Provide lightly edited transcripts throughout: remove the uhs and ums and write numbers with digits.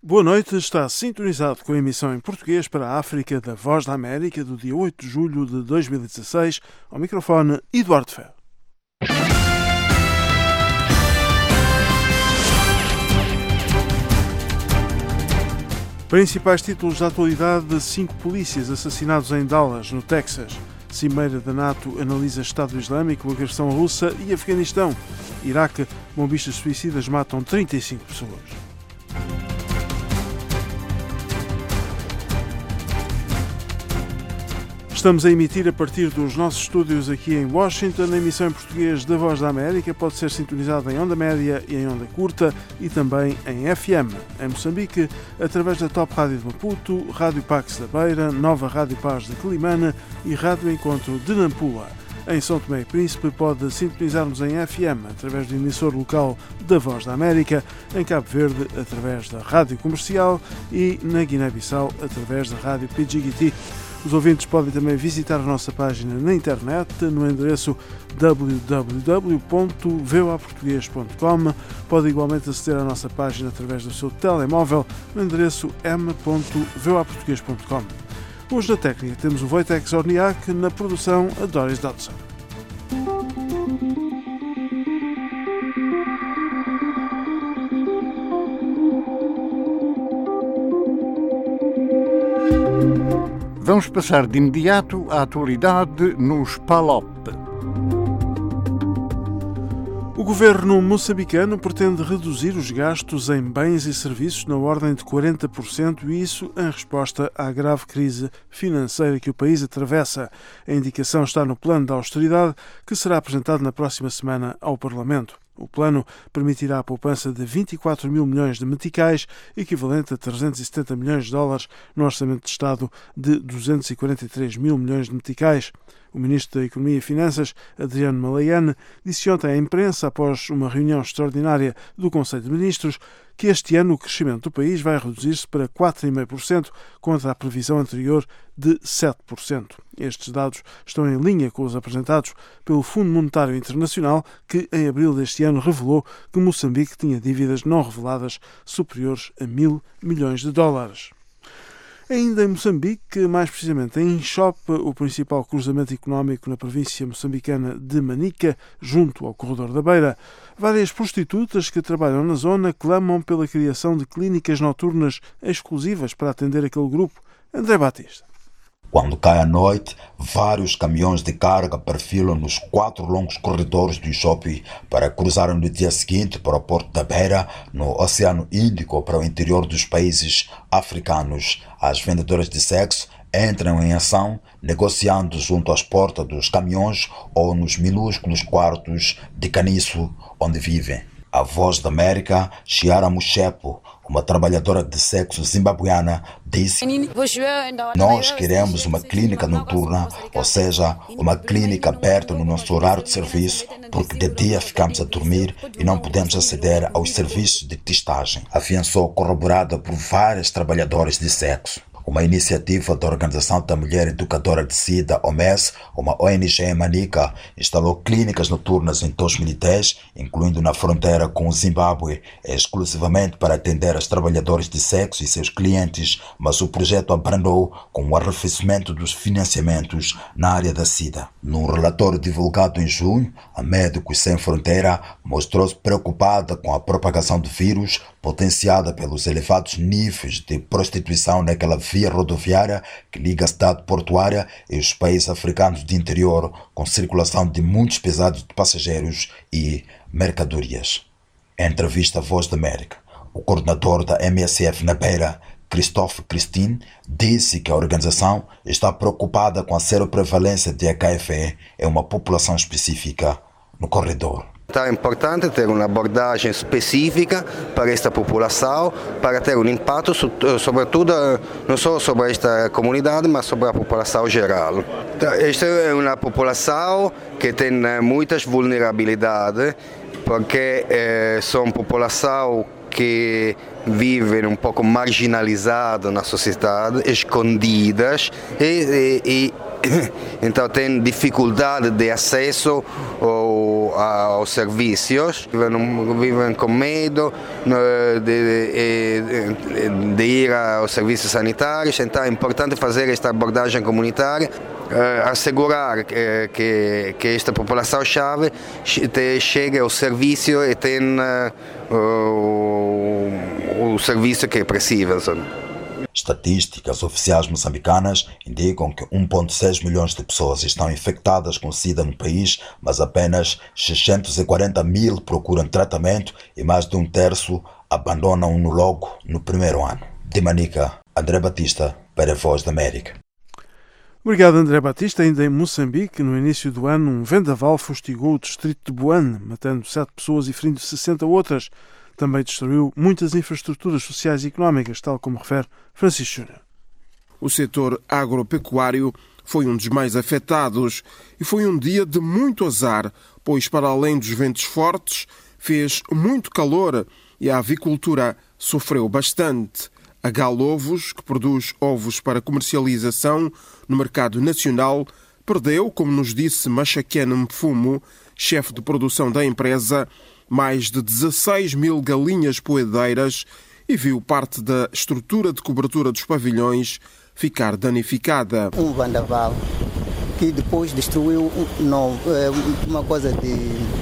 Boa noite, está sintonizado com a emissão em português para a África da Voz da América do dia 8 de julho de 2016. Ao microfone, Eduardo Ferro. Principais títulos da atualidade: 5 polícias assassinados em Dallas, no Texas. Cimeira da NATO analisa Estado Islâmico, agressão russa e Afeganistão. Iraque, bombistas suicidas matam 35 pessoas. Estamos a emitir a partir dos nossos estúdios aqui em Washington. A emissão em português da Voz da América pode ser sintonizada em onda média e em onda curta e também em FM. Em Moçambique, através da Top Rádio de Maputo, Rádio Pax da Beira, Nova Rádio Paz de Quelimane e Rádio Encontro de Nampula. Em São Tomé e Príncipe pode sintonizar-nos em FM através do emissor local da Voz da América, em Cabo Verde através da Rádio Comercial e na Guiné-Bissau através da Rádio Pidjigiti. Os ouvintes podem também visitar a nossa página na internet no endereço www.voaportugues.com. Pode igualmente aceder à nossa página através do seu telemóvel no endereço m.voaportugues.com. Hoje na técnica temos o Wojtek Zorniak, na produção a Doris Dodson. Vamos passar de imediato à atualidade nos PALOP. O governo moçambicano pretende reduzir os gastos em bens e serviços na ordem de 40%, e isso em resposta à grave crise financeira que o país atravessa. A indicação está no plano de austeridade que será apresentado na próxima semana ao Parlamento. O plano permitirá a poupança de 24 mil milhões de meticais, equivalente a 370 milhões de dólares, no orçamento de Estado de 243 mil milhões de meticais. O ministro da Economia e Finanças, Adriano Malayane, disse ontem à imprensa, após uma reunião extraordinária do Conselho de Ministros, que este ano o crescimento do país vai reduzir-se para 4,5%, contra a previsão anterior de 7%. Estes dados estão em linha com os apresentados pelo Fundo Monetário Internacional, que em abril deste ano revelou que Moçambique tinha dívidas não reveladas superiores a 1.000 milhões de dólares. Ainda em Moçambique, mais precisamente em Inchope, o principal cruzamento económico na província moçambicana de Manica, junto ao Corredor da Beira, várias prostitutas que trabalham na zona clamam pela criação de clínicas noturnas exclusivas para atender aquele grupo. André Batista. Quando cai a noite, vários caminhões de carga perfilam nos 4 longos corredores do Inchope para cruzarem no dia seguinte para o Porto da Beira, no Oceano Índico, para o interior dos países africanos. As vendedoras de sexo entram em ação, negociando junto às portas dos caminhões ou nos minúsculos quartos de caniço onde vivem. A Voz da América, Chiara Muchepo, uma trabalhadora de sexo zimbabuiana, disse: "Nós queremos uma clínica noturna, ou seja, uma clínica aberta no nosso horário de serviço, porque de dia ficamos a dormir e não podemos aceder aos serviços de testagem", afiançou, corroborada por várias trabalhadoras de sexo. Uma iniciativa da Organização da Mulher Educadora de SIDA, OMS, uma ONG em Manica, instalou clínicas noturnas em 2010, incluindo na fronteira com o Zimbábue, exclusivamente para atender as trabalhadoras de sexo e seus clientes, mas o projeto abrandou com o arrefecimento dos financiamentos na área da SIDA. Num relatório divulgado em junho, a Médicos Sem Fronteira mostrou-se preocupada com a propagação do vírus, potenciada pelos elevados níveis de prostituição naquela via rodoviária que liga a cidade portuária e os países africanos de interior, com circulação de muitos pesados de passageiros e mercadorias. Em entrevista à Voz da América, o coordenador da MSF na Beira, Christophe Christine, disse que a organização está preocupada com a seroprevalência de HIV em uma população específica no corredor. É importante ter uma abordagem específica para esta população, para ter um impacto sobretudo não só sobre esta comunidade, mas sobre a população geral. Esta é uma população que tem muitas vulnerabilidades, porque são população que vivem um pouco marginalizadas na sociedade, escondidas e então têm dificuldade de acesso ao aos serviços, vivem com medo de ir aos serviços sanitários, então é importante fazer esta abordagem comunitária, assegurar que esta população-chave chegue ao serviço e tenha o serviço que precisa. Estatísticas oficiais moçambicanas indicam que 1,6 milhões de pessoas estão infectadas com SIDA no país, mas apenas 640 mil procuram tratamento e mais de um terço abandonam-no logo no primeiro ano. De Manica, André Batista, para a Voz da América. Obrigado, André Batista. Ainda em Moçambique, no início do ano, um vendaval fustigou o distrito de Boane, matando 7 pessoas e ferindo 60 outras. Também destruiu muitas infraestruturas sociais e económicas, tal como refere Francisco Júnior. O setor agropecuário foi um dos mais afetados e foi um dia de muito azar, pois, para além dos ventos fortes, fez muito calor e a avicultura sofreu bastante. A Galovos, que produz ovos para comercialização no mercado nacional, perdeu, como nos disse Machaquena Mfumo, chefe de produção da empresa, mais de 16 mil galinhas poedeiras e viu parte da estrutura de cobertura dos pavilhões ficar danificada. Um vendaval que depois destruiu uma coisa de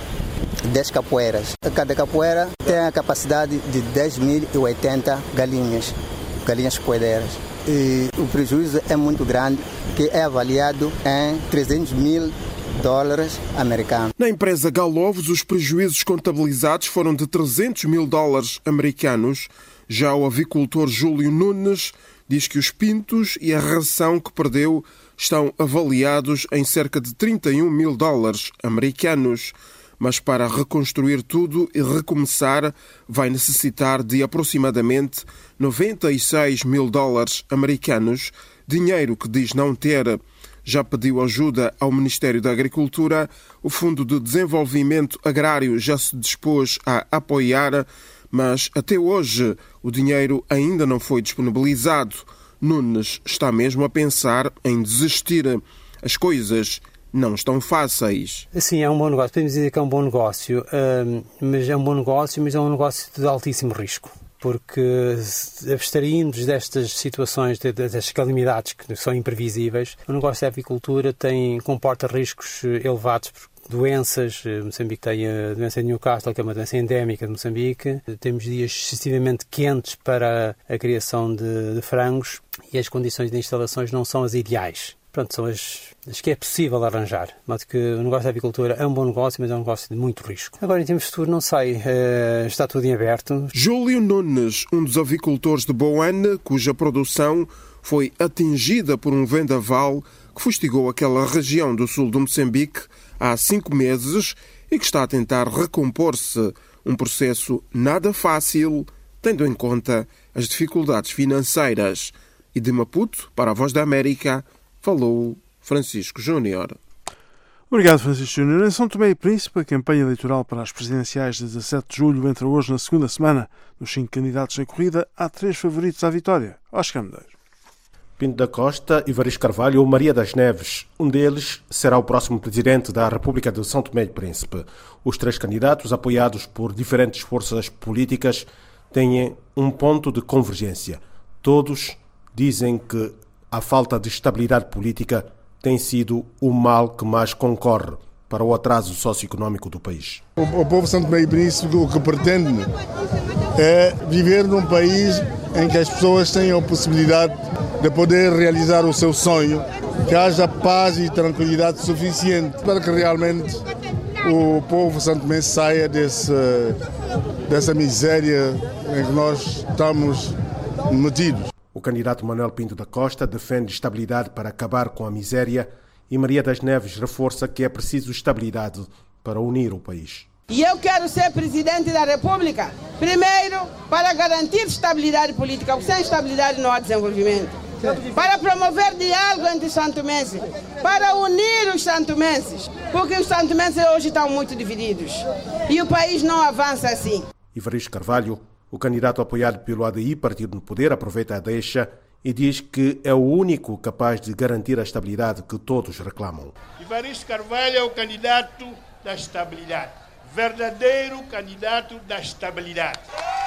10 capoeiras. Cada capoeira tem a capacidade de 10.080 galinhas poedeiras. E o prejuízo é muito grande, que é avaliado em $300 mil americanos. Na empresa Galovos, os prejuízos contabilizados foram de $300 mil americanos. Já o avicultor Júlio Nunes diz que os pintos e a ração que perdeu estão avaliados em cerca de $31 mil americanos. Mas para reconstruir tudo e recomeçar, vai necessitar de aproximadamente $96 mil americanos, dinheiro que diz não ter. Já pediu ajuda ao Ministério da Agricultura, o Fundo de Desenvolvimento Agrário já se dispôs a apoiar, mas até hoje o dinheiro ainda não foi disponibilizado. Nunes está mesmo a pensar em desistir. As coisas não estão fáceis. Sim, é um bom negócio. Podemos dizer que é um bom negócio, mas é um bom negócio, mas é um negócio de altíssimo risco. Porque abstraindo-nos destas situações, destas calamidades que são imprevisíveis, o negócio da avicultura comporta riscos elevados por doenças. Moçambique tem a doença de Newcastle, que é uma doença endémica de Moçambique. Temos dias excessivamente quentes para a criação de frangos e as condições de instalações não são as ideais. Pronto, são as que é possível arranjar. De modo que o negócio da avicultura é um bom negócio, mas é um negócio de muito risco. Agora, em termos de futuro, não sei. Está tudo em aberto. Júlio Nunes, um dos avicultores de Boane, cuja produção foi atingida por um vendaval que fustigou aquela região do sul de Moçambique há 5 meses e que está a tentar recompor-se. Um processo nada fácil, tendo em conta as dificuldades financeiras. E de Maputo, para a Voz da América, falou Francisco Júnior. Obrigado, Francisco Júnior. Em São Tomé e Príncipe, a campanha eleitoral para as presidenciais de 17 de julho entra hoje na segunda semana. Dos 5 candidatos em corrida, há 3 favoritos à vitória. Oscar Medeiros. Pinto da Costa, Ivaristo Carvalho ou Maria das Neves. Um deles será o próximo presidente da República de São Tomé e Príncipe. Os 3 candidatos, apoiados por diferentes forças políticas, têm um ponto de convergência. Todos dizem que a falta de estabilidade política tem sido o mal que mais concorre para o atraso socioeconómico do país. O povo de São Tomé e Príncipe o que pretende é viver num país em que as pessoas tenham a possibilidade de poder realizar o seu sonho, que haja paz e tranquilidade suficiente para que realmente o povo santomense saia dessa miséria em que nós estamos metidos. O candidato Manuel Pinto da Costa defende estabilidade para acabar com a miséria e Maria das Neves reforça que é preciso estabilidade para unir o país. E eu quero ser presidente da República, primeiro, para garantir estabilidade política, porque sem estabilidade não há desenvolvimento. Para promover diálogo entre os santomenses, para unir os santomenses, porque os santomenses hoje estão muito divididos e o país não avança assim. Ivaristo Carvalho, o candidato apoiado pelo ADI, Partido no Poder, aproveita a deixa e diz que é o único capaz de garantir a estabilidade que todos reclamam. Ivaristo Carvalho é o candidato da estabilidade. Verdadeiro candidato da estabilidade.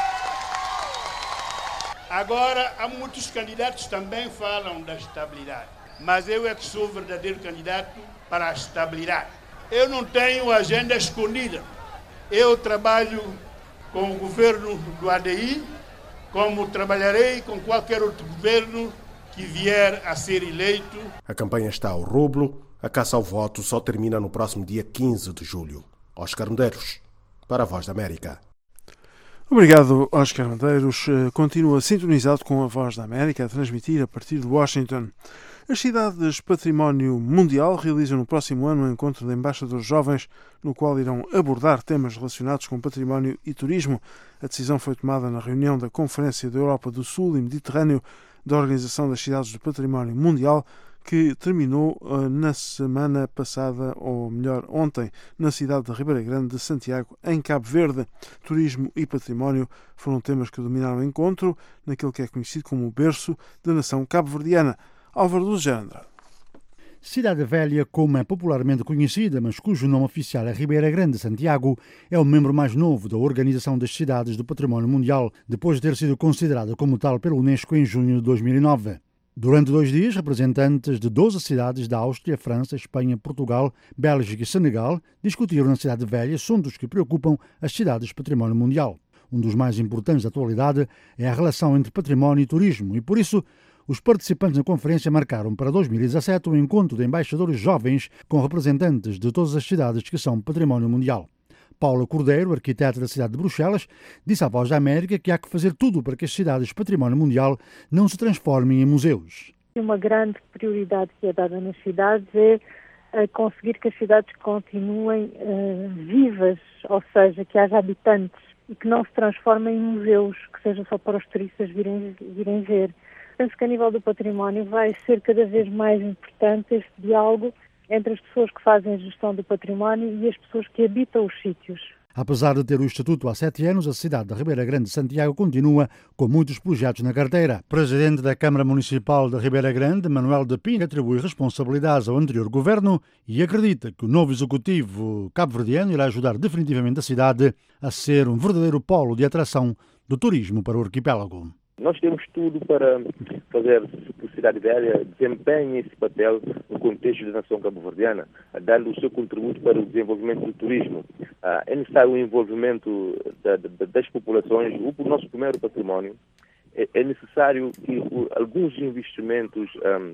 Agora, há muitos candidatos que também falam da estabilidade, mas eu é que sou o verdadeiro candidato para a estabilidade. Eu não tenho agenda escondida. Eu trabalho com o governo do ADI, como trabalharei com qualquer outro governo que vier a ser eleito. A campanha está ao rublo. A caça ao voto só termina no próximo dia 15 de julho. Oscar Medeiros, para a Voz da América. Obrigado, Oscar Medeiros. Continua sintonizado com a Voz da América, a transmitir a partir de Washington. As cidades Património Mundial realizam no próximo ano um encontro de embaixadores jovens, no qual irão abordar temas relacionados com património e turismo. A decisão foi tomada na reunião da Conferência da Europa do Sul e Mediterrâneo da Organização das Cidades do Património Mundial, que terminou na semana passada, ou melhor, ontem, na cidade de Ribeira Grande de Santiago, em Cabo Verde. Turismo e património foram temas que dominaram o encontro, naquele que é conhecido como o berço da nação cabo-verdiana. Álvaro Luz Andrade. Cidade Velha, como é popularmente conhecida, mas cujo nome oficial é Ribeira Grande de Santiago, é o membro mais novo da Organização das Cidades do Património Mundial, depois de ter sido considerada como tal pela Unesco em junho de 2009. Durante 2 dias, representantes de 12 cidades da Áustria, França, Espanha, Portugal, Bélgica e Senegal discutiram na Cidade Velha assuntos que preocupam as cidades património mundial. Um dos mais importantes da atualidade é a relação entre património e turismo e, por isso, os participantes na conferência marcaram para 2017 um encontro de embaixadores jovens com representantes de todas as cidades que são património mundial. Paula Cordeiro, arquiteta da cidade de Bruxelas, disse à Voz da América que há que fazer tudo para que as cidades património mundial não se transformem em museus. Uma grande prioridade que é dada nas cidades é conseguir que as cidades continuem vivas, ou seja, que haja habitantes e que não se transformem em museus, que seja só para os turistas virem ver. Penso que a nível do património vai ser cada vez mais importante este diálogo entre as pessoas que fazem a gestão do património e as pessoas que habitam os sítios. Apesar de ter o estatuto há 7 anos, a cidade de Ribeira Grande de Santiago continua com muitos projetos na carteira. O presidente da Câmara Municipal de Ribeira Grande, Manuel de Pina, atribui responsabilidades ao anterior governo e acredita que o novo executivo cabo-verdiano irá ajudar definitivamente a cidade a ser um verdadeiro polo de atração do turismo para o arquipélago. Nós temos tudo para fazer que a Cidade Velha desempenhe esse papel no contexto da nação cabo-verdiana, dando o seu contributo para o desenvolvimento do turismo. É necessário o envolvimento das populações, o nosso primeiro património. É necessário que alguns investimentos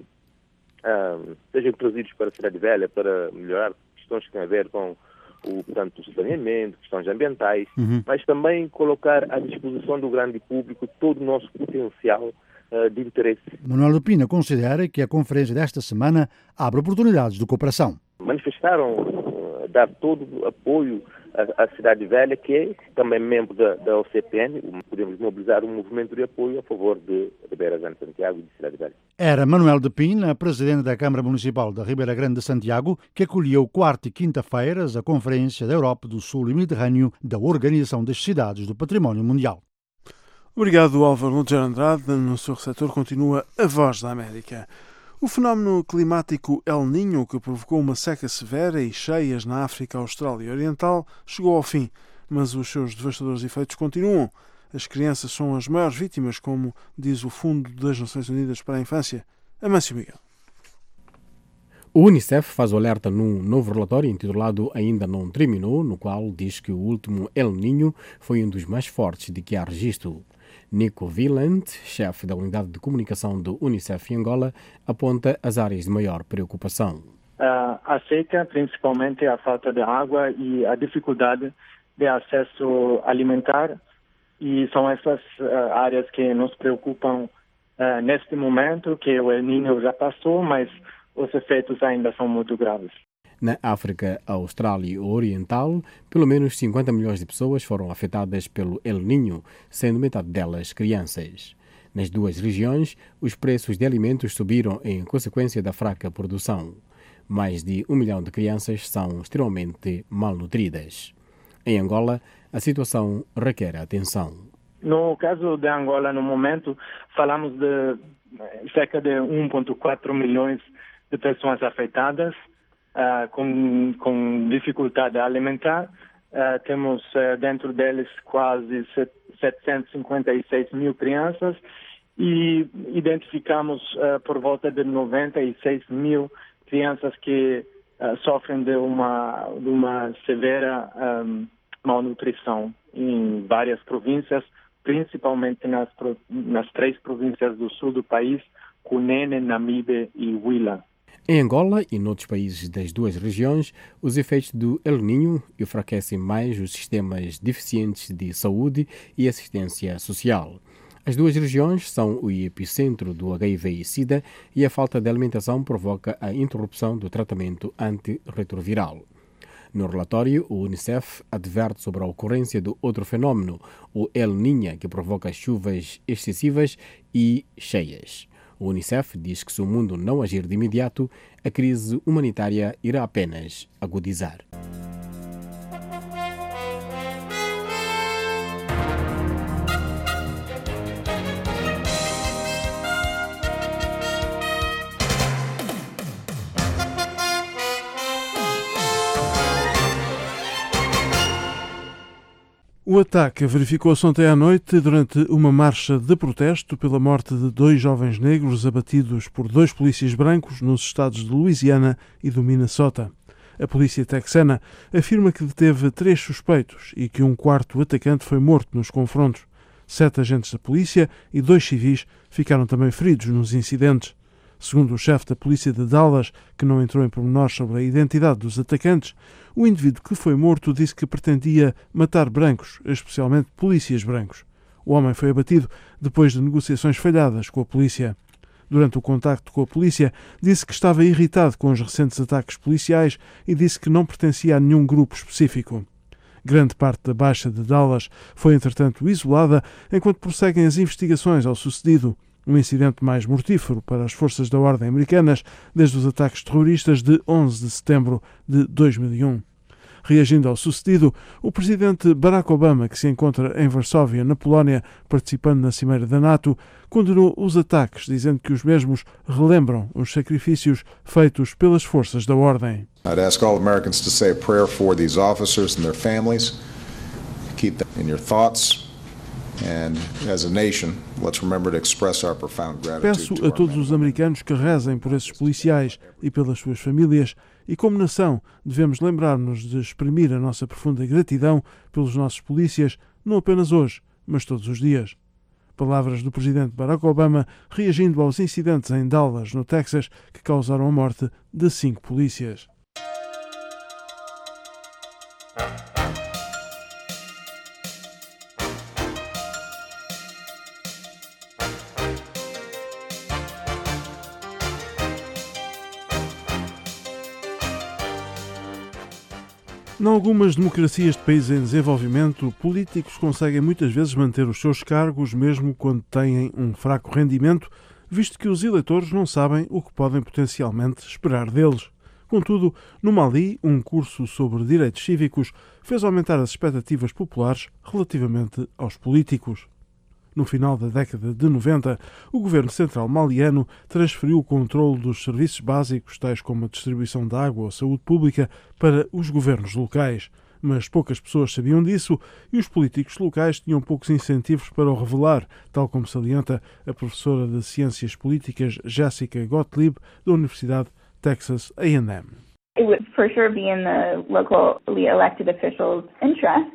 sejam trazidos para a Cidade Velha para melhorar questões que têm a ver com o saneamento, questões ambientais, mas também colocar à disposição do grande público todo o nosso potencial de interesse. Manuel de Pina considera que a conferência desta semana abre oportunidades de cooperação. Manifestaram dar todo o apoio à Cidade Velha, que é também membro da OCPN. Podemos mobilizar um movimento de apoio a favor de Ribeira Grande de Santiago e de Cidade Velha. Era Manuel de Pina, presidente da Câmara Municipal da Ribeira Grande de Santiago, que acolheu quarta e quinta-feiras a Conferência da Europa do Sul e Mediterrâneo da Organização das Cidades do Património Mundial. Obrigado, Álvaro Lúcio Andrade. No seu receptor continua a Voz da América. O fenómeno climático El Niño, que provocou uma seca severa e cheias na África Austral e Oriental, chegou ao fim, mas os seus devastadores efeitos continuam. As crianças são as maiores vítimas, como diz o Fundo das Nações Unidas para a Infância. Amâncio Miguel. O Unicef faz o alerta num novo relatório intitulado Ainda Não Terminou, no qual diz que o último El Niño foi um dos mais fortes de que há registro. Nico Wieland, chefe da unidade de comunicação do Unicef em Angola, aponta as áreas de maior preocupação. A seca, principalmente a falta de água e a dificuldade de acesso alimentar, e são essas áreas que nos preocupam neste momento, que o El Niño já passou, mas os efeitos ainda são muito graves. Na África Austral e Oriental, pelo menos 50 milhões de pessoas foram afetadas pelo El Niño, sendo metade delas crianças. Nas duas regiões, os preços de alimentos subiram em consequência da fraca produção. Mais de 1 milhão de crianças são extremamente malnutridas. Em Angola, a situação requer atenção. No caso de Angola, no momento, falamos de cerca de 1,4 milhões de pessoas afetadas. com dificuldade alimentar. Temos dentro deles quase 756 mil crianças e identificamos por volta de 96 mil crianças que sofrem de uma severa malnutrição em várias províncias, principalmente nas 3 províncias do sul do país, Cunene, Namibe e Huila. Em Angola e noutros países das 2 regiões, os efeitos do El Niño enfraquecem mais os sistemas deficientes de saúde e assistência social. As 2 regiões são o epicentro do HIV e SIDA e a falta de alimentação provoca a interrupção do tratamento antirretroviral. No relatório, o Unicef adverte sobre a ocorrência do outro fenómeno, o El Niño, que provoca chuvas excessivas e cheias. O Unicef diz que se o mundo não agir de imediato, a crise humanitária irá apenas agudizar. O ataque verificou-se ontem à noite durante uma marcha de protesto pela morte de 2 jovens negros abatidos por 2 polícias brancos nos estados de Louisiana e do Minnesota. A polícia texana afirma que deteve 3 suspeitos e que um 4º atacante foi morto nos confrontos. 7 agentes da polícia e 2 civis ficaram também feridos nos incidentes. Segundo o chefe da polícia de Dallas, que não entrou em pormenores sobre a identidade dos atacantes, o indivíduo que foi morto disse que pretendia matar brancos, especialmente polícias brancos. O homem foi abatido depois de negociações falhadas com a polícia. Durante o contacto com a polícia, disse que estava irritado com os recentes ataques policiais e disse que não pertencia a nenhum grupo específico. Grande parte da Baixa de Dallas foi, entretanto, isolada enquanto prosseguem as investigações ao sucedido. Um incidente mais mortífero para as forças da ordem americanas desde os ataques terroristas de 11 de setembro de 2001. Reagindo ao sucedido, o presidente Barack Obama, que se encontra em Varsóvia, na Polónia, participando na Cimeira da NATO, condenou os ataques, dizendo que os mesmos relembram os sacrifícios feitos pelas forças da ordem. I'd ask all Americans to say a prayer for these officers and their families. Keep them in your thoughts. And as a nation, let's remember to express our profound gratitude. Peço a todos os americanos que rezem por esses policiais e pelas suas famílias e, como nação, devemos lembrar-nos de exprimir a nossa profunda gratidão pelos nossos polícias, não apenas hoje, mas todos os dias. Palavras do presidente Barack Obama reagindo aos incidentes em Dallas, no Texas, que causaram a morte de 5 polícias. Em algumas democracias de países em desenvolvimento, políticos conseguem muitas vezes manter os seus cargos mesmo quando têm um fraco rendimento, visto que os eleitores não sabem o que podem potencialmente esperar deles. Contudo, no Mali, um curso sobre direitos cívicos fez aumentar as expectativas populares relativamente aos políticos. No final da década de 90, o governo central maliano transferiu o controle dos serviços básicos, tais como a distribuição de água ou saúde pública, para os governos locais. Mas poucas pessoas sabiam disso e os políticos locais tinham poucos incentivos para o revelar, tal como salienta a professora de Ciências Políticas Jessica Gottlieb, da Universidade Texas A&M. It would for sure be in the locally elected officials' interest.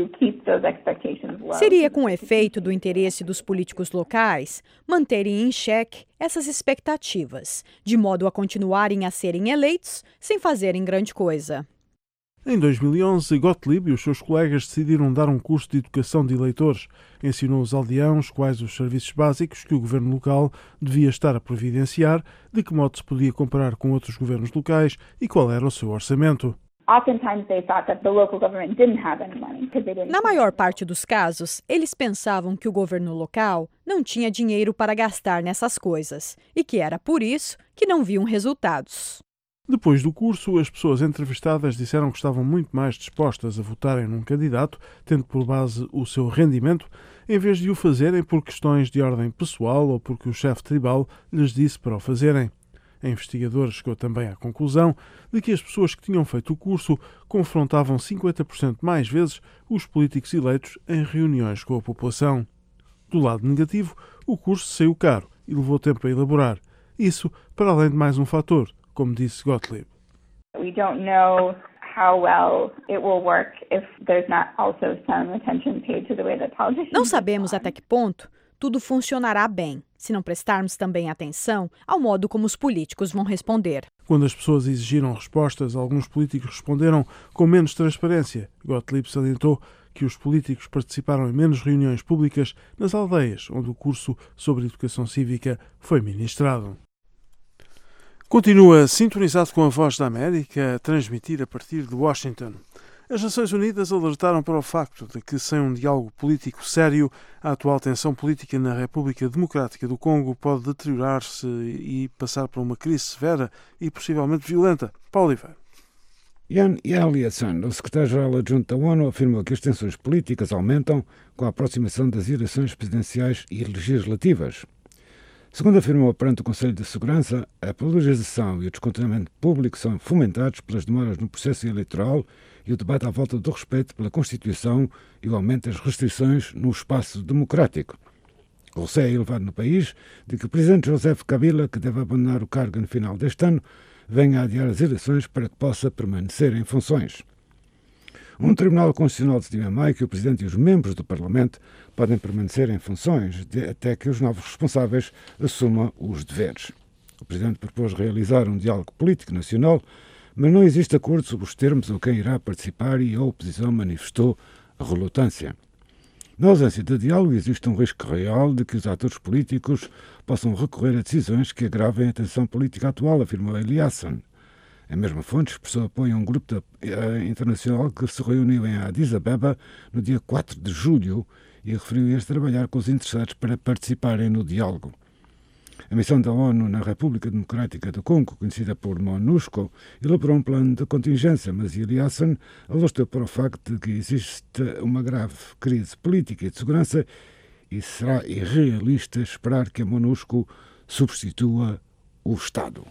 Seria com efeito do interesse dos políticos locais manterem em xeque essas expectativas, de modo a continuarem a serem eleitos sem fazerem grande coisa. Em 2011, Gottlieb e os seus colegas decidiram dar um curso de educação de eleitores. Ensinou os aldeãos quais os serviços básicos que o governo local devia estar a providenciar, de que modo se podia comparar com outros governos locais e qual era o seu orçamento. Na maior parte dos casos, eles pensavam que o governo local não tinha dinheiro para gastar nessas coisas e que era por isso que não viam resultados. Depois do curso, as pessoas entrevistadas disseram que estavam muito mais dispostas a votarem num candidato, tendo por base o seu rendimento, em vez de o fazerem por questões de ordem pessoal ou porque o chefe tribal lhes disse para o fazerem. A investigadora chegou também à conclusão de que as pessoas que tinham feito o curso confrontavam 50% mais vezes os políticos eleitos em reuniões com a população. Do lado negativo, o curso saiu caro e levou tempo a elaborar. Isso para além de mais um fator, como disse Gottlieb. We don't know how well it will work if there's not also some attention paid to the way that politicians. Não sabemos até que ponto tudo funcionará bem, se não prestarmos também atenção ao modo como os políticos vão responder. Quando as pessoas exigiram respostas, alguns políticos responderam com menos transparência. Gottlieb salientou que os políticos participaram em menos reuniões públicas nas aldeias, onde o curso sobre educação cívica foi ministrado. Continua sintonizado com a Voz da América, a transmitir a partir de Washington. As Nações Unidas alertaram para o facto de que, sem um diálogo político sério, a atual tensão política na República Democrática do Congo pode deteriorar-se e passar por uma crise severa e possivelmente violenta. Paulo Oliveira. Jan Eliasson, o secretário-geral adjunto da ONU, afirmou que as tensões políticas aumentam com a aproximação das eleições presidenciais e legislativas. Segundo afirmou perante o Conselho de Segurança, a polarização e o descontentamento público são fomentados pelas demoras no processo eleitoral e o debate à volta do respeito pela Constituição e o aumento das restrições no espaço democrático. O receio é elevado no país de que o presidente Joseph Kabila, que deve abandonar o cargo no final deste ano, venha a adiar as eleições para que possa permanecer em funções. Um Tribunal Constitucional decidiu em maio que o Presidente e os membros do Parlamento podem permanecer em funções até que os novos responsáveis assumam os deveres. O Presidente propôs realizar um diálogo político nacional, mas não existe acordo sobre os termos ou quem irá participar e a oposição manifestou relutância. Na ausência de diálogo, existe um risco real de que os atores políticos possam recorrer a decisões que agravem a tensão política atual, afirmou Eliasson. A mesma fonte expressou apoio a um grupo internacional que se reuniu em Addis Abeba no dia 4 de julho e referiu-se a trabalhar com os interessados para participarem no diálogo. A missão da ONU na República Democrática do Congo, conhecida por MONUSCO, elaborou um plano de contingência, mas Eliasson alertou para o facto de que existe uma grave crise política e de segurança e será irrealista esperar que a MONUSCO substitua o Estado.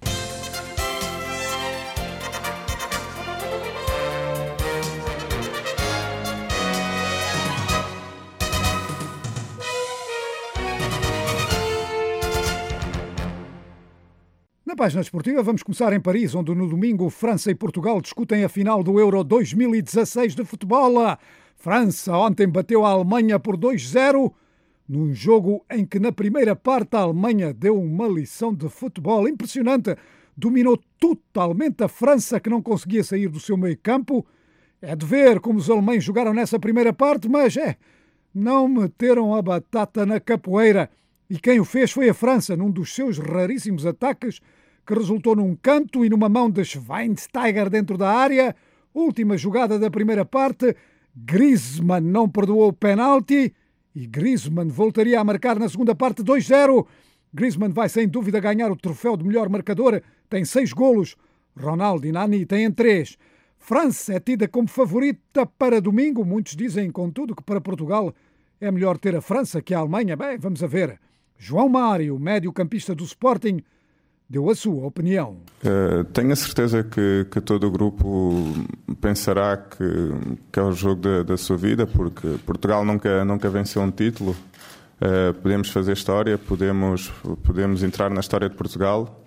Na página desportiva, vamos começar em Paris, onde no domingo França e Portugal discutem a final do Euro 2016 de futebol. A França ontem bateu a Alemanha por 2-0, num jogo em que na primeira parte a Alemanha deu uma lição de futebol impressionante. Dominou totalmente a França, que não conseguia sair do seu meio-campo. É de ver como os alemães jogaram nessa primeira parte, mas não meteram a batata na capoeira. E quem o fez foi a França, num dos seus raríssimos ataques, que resultou num canto e numa mão de Schweinsteiger dentro da área. Última jogada da primeira parte, Griezmann não perdoou o penalti e Griezmann voltaria a marcar na segunda parte 2-0. Griezmann vai sem dúvida ganhar o troféu de melhor marcador, tem 6 golos. Ronaldo e Nani têm 3. França é tida como favorita para domingo. Muitos dizem, contudo, que para Portugal é melhor ter a França que a Alemanha. Bem, vamos a ver. João Mário, médio-campista do Sporting, deu a sua opinião. Tenho a certeza que todo o grupo pensará que é o jogo da sua vida, porque Portugal nunca venceu um título. Podemos fazer história, podemos entrar na história de Portugal.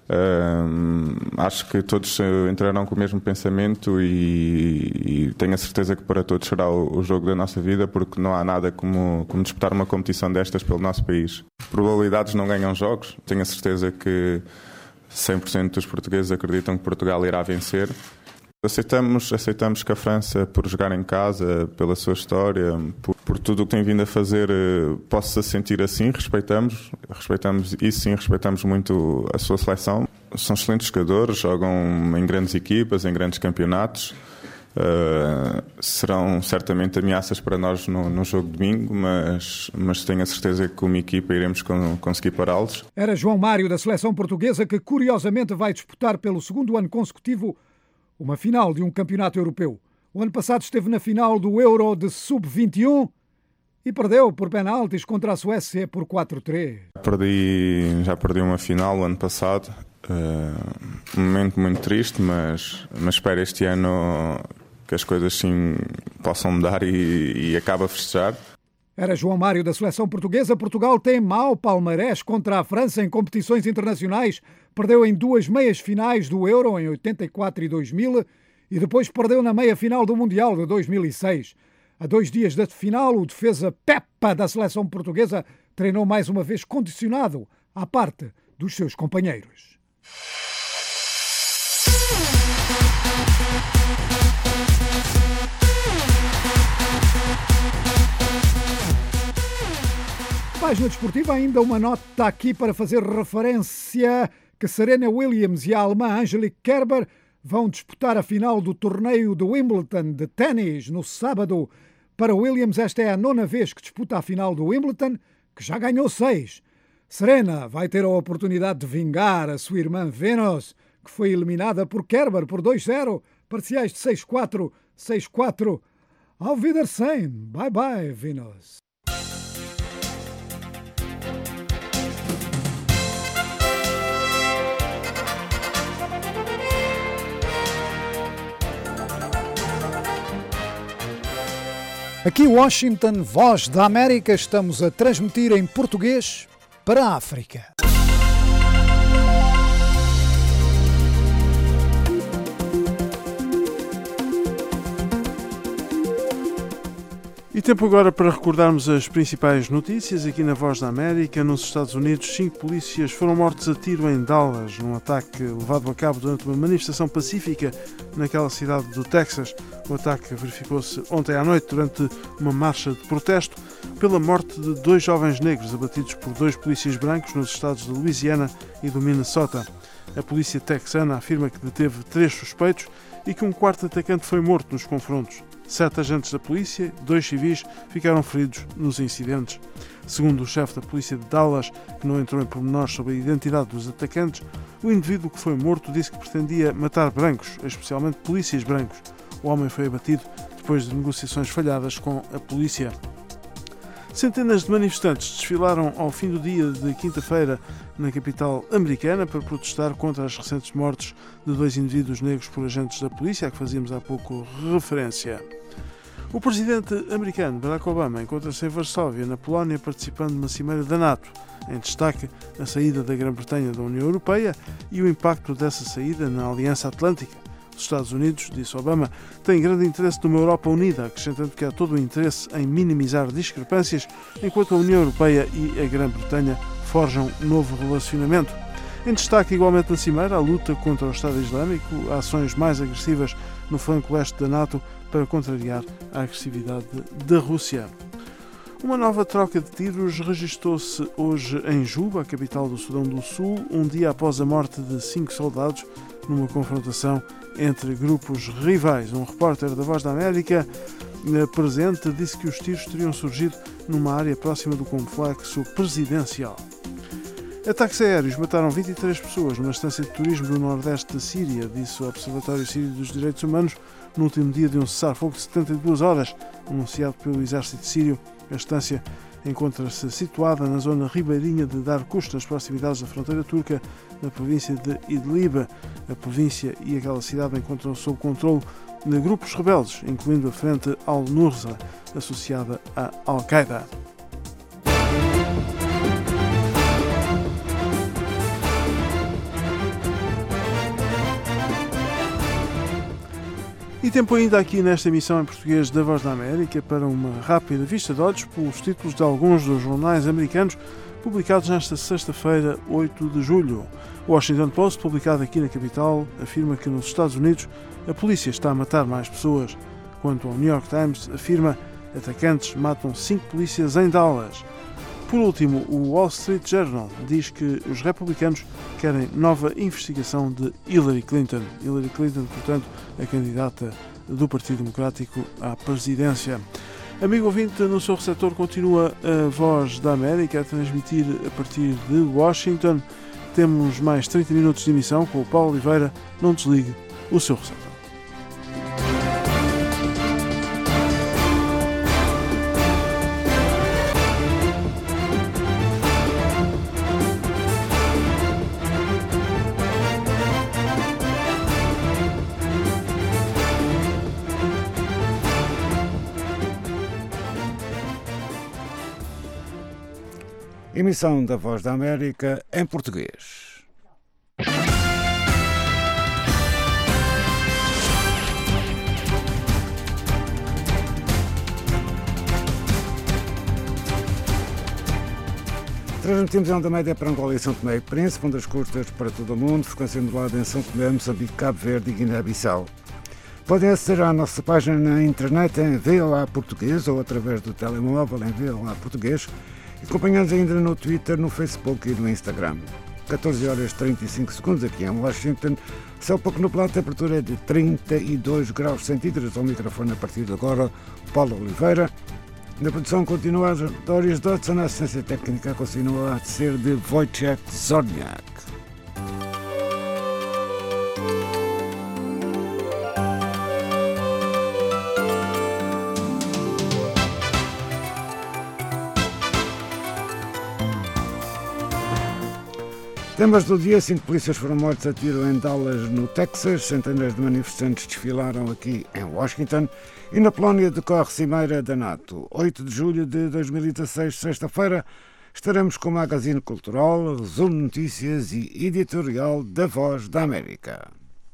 Acho que todos entrarão com o mesmo pensamento e tenho a certeza que para todos será o jogo da nossa vida, porque não há nada como disputar uma competição destas pelo nosso país. Probabilidades não ganham jogos. Tenho a certeza que 100% dos portugueses acreditam que Portugal irá vencer. Aceitamos que a França, por jogar em casa, pela sua história, por tudo o que tem vindo a fazer, possa sentir assim. Respeitamos isso, sim, respeitamos muito a sua seleção. São excelentes jogadores, jogam em grandes equipas, em grandes campeonatos. Serão certamente ameaças para nós no jogo de domingo, mas tenho a certeza que como equipa iremos conseguir pará-los. Era João Mário, da seleção portuguesa, que curiosamente vai disputar pelo segundo ano consecutivo uma final de um campeonato europeu. O ano passado esteve na final do Euro de Sub-21 e perdeu por penaltis contra a Suécia por 4-3. Já perdi uma final o ano passado Um momento muito triste, mas espero este ano que as coisas sim possam mudar e acabe a festejar. Era João Mário da seleção portuguesa. Portugal tem mau palmarés contra a França em competições internacionais. Perdeu em 2 meias finais do Euro, em 84 e 2000, e depois perdeu na meia final do Mundial de 2006. A 2 dias da final, o defesa Pepa da seleção portuguesa treinou mais uma vez condicionado à parte dos seus companheiros. Página desportiva, ainda uma nota aqui para fazer referência que Serena Williams e a alemã Angelique Kerber vão disputar a final do torneio do Wimbledon de ténis no sábado. Para Williams, esta é a 9ª vez que disputa a final do Wimbledon, que já ganhou 6. Serena vai ter a oportunidade de vingar a sua irmã Venus, que foi eliminada por Kerber por 2-0, parciais de 6-4, 6-4. Auf Wiedersehen. Bye bye, Venus. Aqui Washington, Voz da América, estamos a transmitir em português para a África. E tempo agora para recordarmos as principais notícias aqui na Voz da América. Nos Estados Unidos, 5 polícias foram mortos a tiro em Dallas, num ataque levado a cabo durante uma manifestação pacífica naquela cidade do Texas. O ataque verificou-se ontem à noite durante uma marcha de protesto pela morte de 2 jovens negros abatidos por 2 polícias brancos nos estados de Louisiana e do Minnesota. A polícia texana afirma que deteve 3 suspeitos e que um 4º atacante foi morto nos confrontos. 7 agentes da polícia e 2 civis ficaram feridos nos incidentes. Segundo o chefe da polícia de Dallas, que não entrou em pormenores sobre a identidade dos atacantes, o indivíduo que foi morto disse que pretendia matar brancos, especialmente polícias brancos. O homem foi abatido depois de negociações falhadas com a polícia. Centenas de manifestantes desfilaram ao fim do dia de quinta-feira na capital americana para protestar contra as recentes mortes de 2 indivíduos negros por agentes da polícia, a que fazíamos há pouco referência. O presidente americano Barack Obama encontra-se em Varsóvia, na Polónia, participando de uma cimeira da NATO. Em destaque, a saída da Grã-Bretanha da União Europeia e o impacto dessa saída na Aliança Atlântica. Os Estados Unidos, disse Obama, têm grande interesse numa Europa unida, acrescentando que há todo o interesse em minimizar discrepâncias, enquanto a União Europeia e a Grã-Bretanha forjam um novo relacionamento. Em destaque, igualmente na cimeira, a luta contra o Estado Islâmico, ações mais agressivas no flanco leste da NATO para contrariar a agressividade da Rússia. Uma nova troca de tiros registrou-se hoje em Juba, a capital do Sudão do Sul, um dia após a morte de 5 soldados numa confrontação entre grupos rivais. Um repórter da Voz da América presente disse que os tiros teriam surgido numa área próxima do complexo presidencial. Ataques aéreos mataram 23 pessoas numa estância de turismo do nordeste da Síria, disse o Observatório Sírio dos Direitos Humanos, no último dia de um cessar-fogo de 72 horas, anunciado pelo exército sírio. A estância encontra-se situada na zona ribeirinha de Darkush, nas proximidades da fronteira turca, na província de Idlib. A província e aquela cidade encontram-se sob controle de grupos rebeldes, incluindo a Frente Al-Nusra, associada à Al-Qaeda. E tempo ainda aqui nesta emissão em português da Voz da América para uma rápida vista de olhos pelos títulos de alguns dos jornais americanos publicados nesta sexta-feira, 8 de julho. O Washington Post, publicado aqui na capital, afirma que nos Estados Unidos a polícia está a matar mais pessoas. Quanto ao New York Times, afirma que atacantes matam 5 polícias em Dallas. Por último, o Wall Street Journal diz que os republicanos querem nova investigação de Hillary Clinton. Hillary Clinton, portanto, a candidata do Partido Democrático à presidência. Amigo ouvinte, no seu receptor continua a Voz da América a transmitir a partir de Washington. Temos mais 30 minutos de emissão com o Paulo Oliveira. Não desligue o seu receptor. emissão da Voz da América em português. Transmitimos a onda média para Angola e São Tomé e Príncipe, ondas curtas para todo o mundo, frequência modulada em São Tomé, Moçambique, Cabo Verde e Guiné-Bissau. Podem aceder à nossa página na internet em VOA Português ou através do telemóvel em VOA Português e acompanhamos ainda no Twitter, no Facebook e no Instagram. 14 horas e 35 segundos aqui em Washington, céu pouco nublado, temperatura é de 32 graus centígrados. Ao microfone a partir de agora, Paulo Oliveira. Na produção continua a Doris Dodson, a assistência técnica continua a ser de Wojciech Zorniak. Temas do dia: 5 polícias foram mortos a tiro em Dallas, no Texas. Centenas de manifestantes desfilaram aqui em Washington. E na Polónia decorre Cimeira da NATO. 8 de julho de 2016, sexta-feira, estaremos com o Magazine Cultural, resumo de notícias e editorial da Voz da América.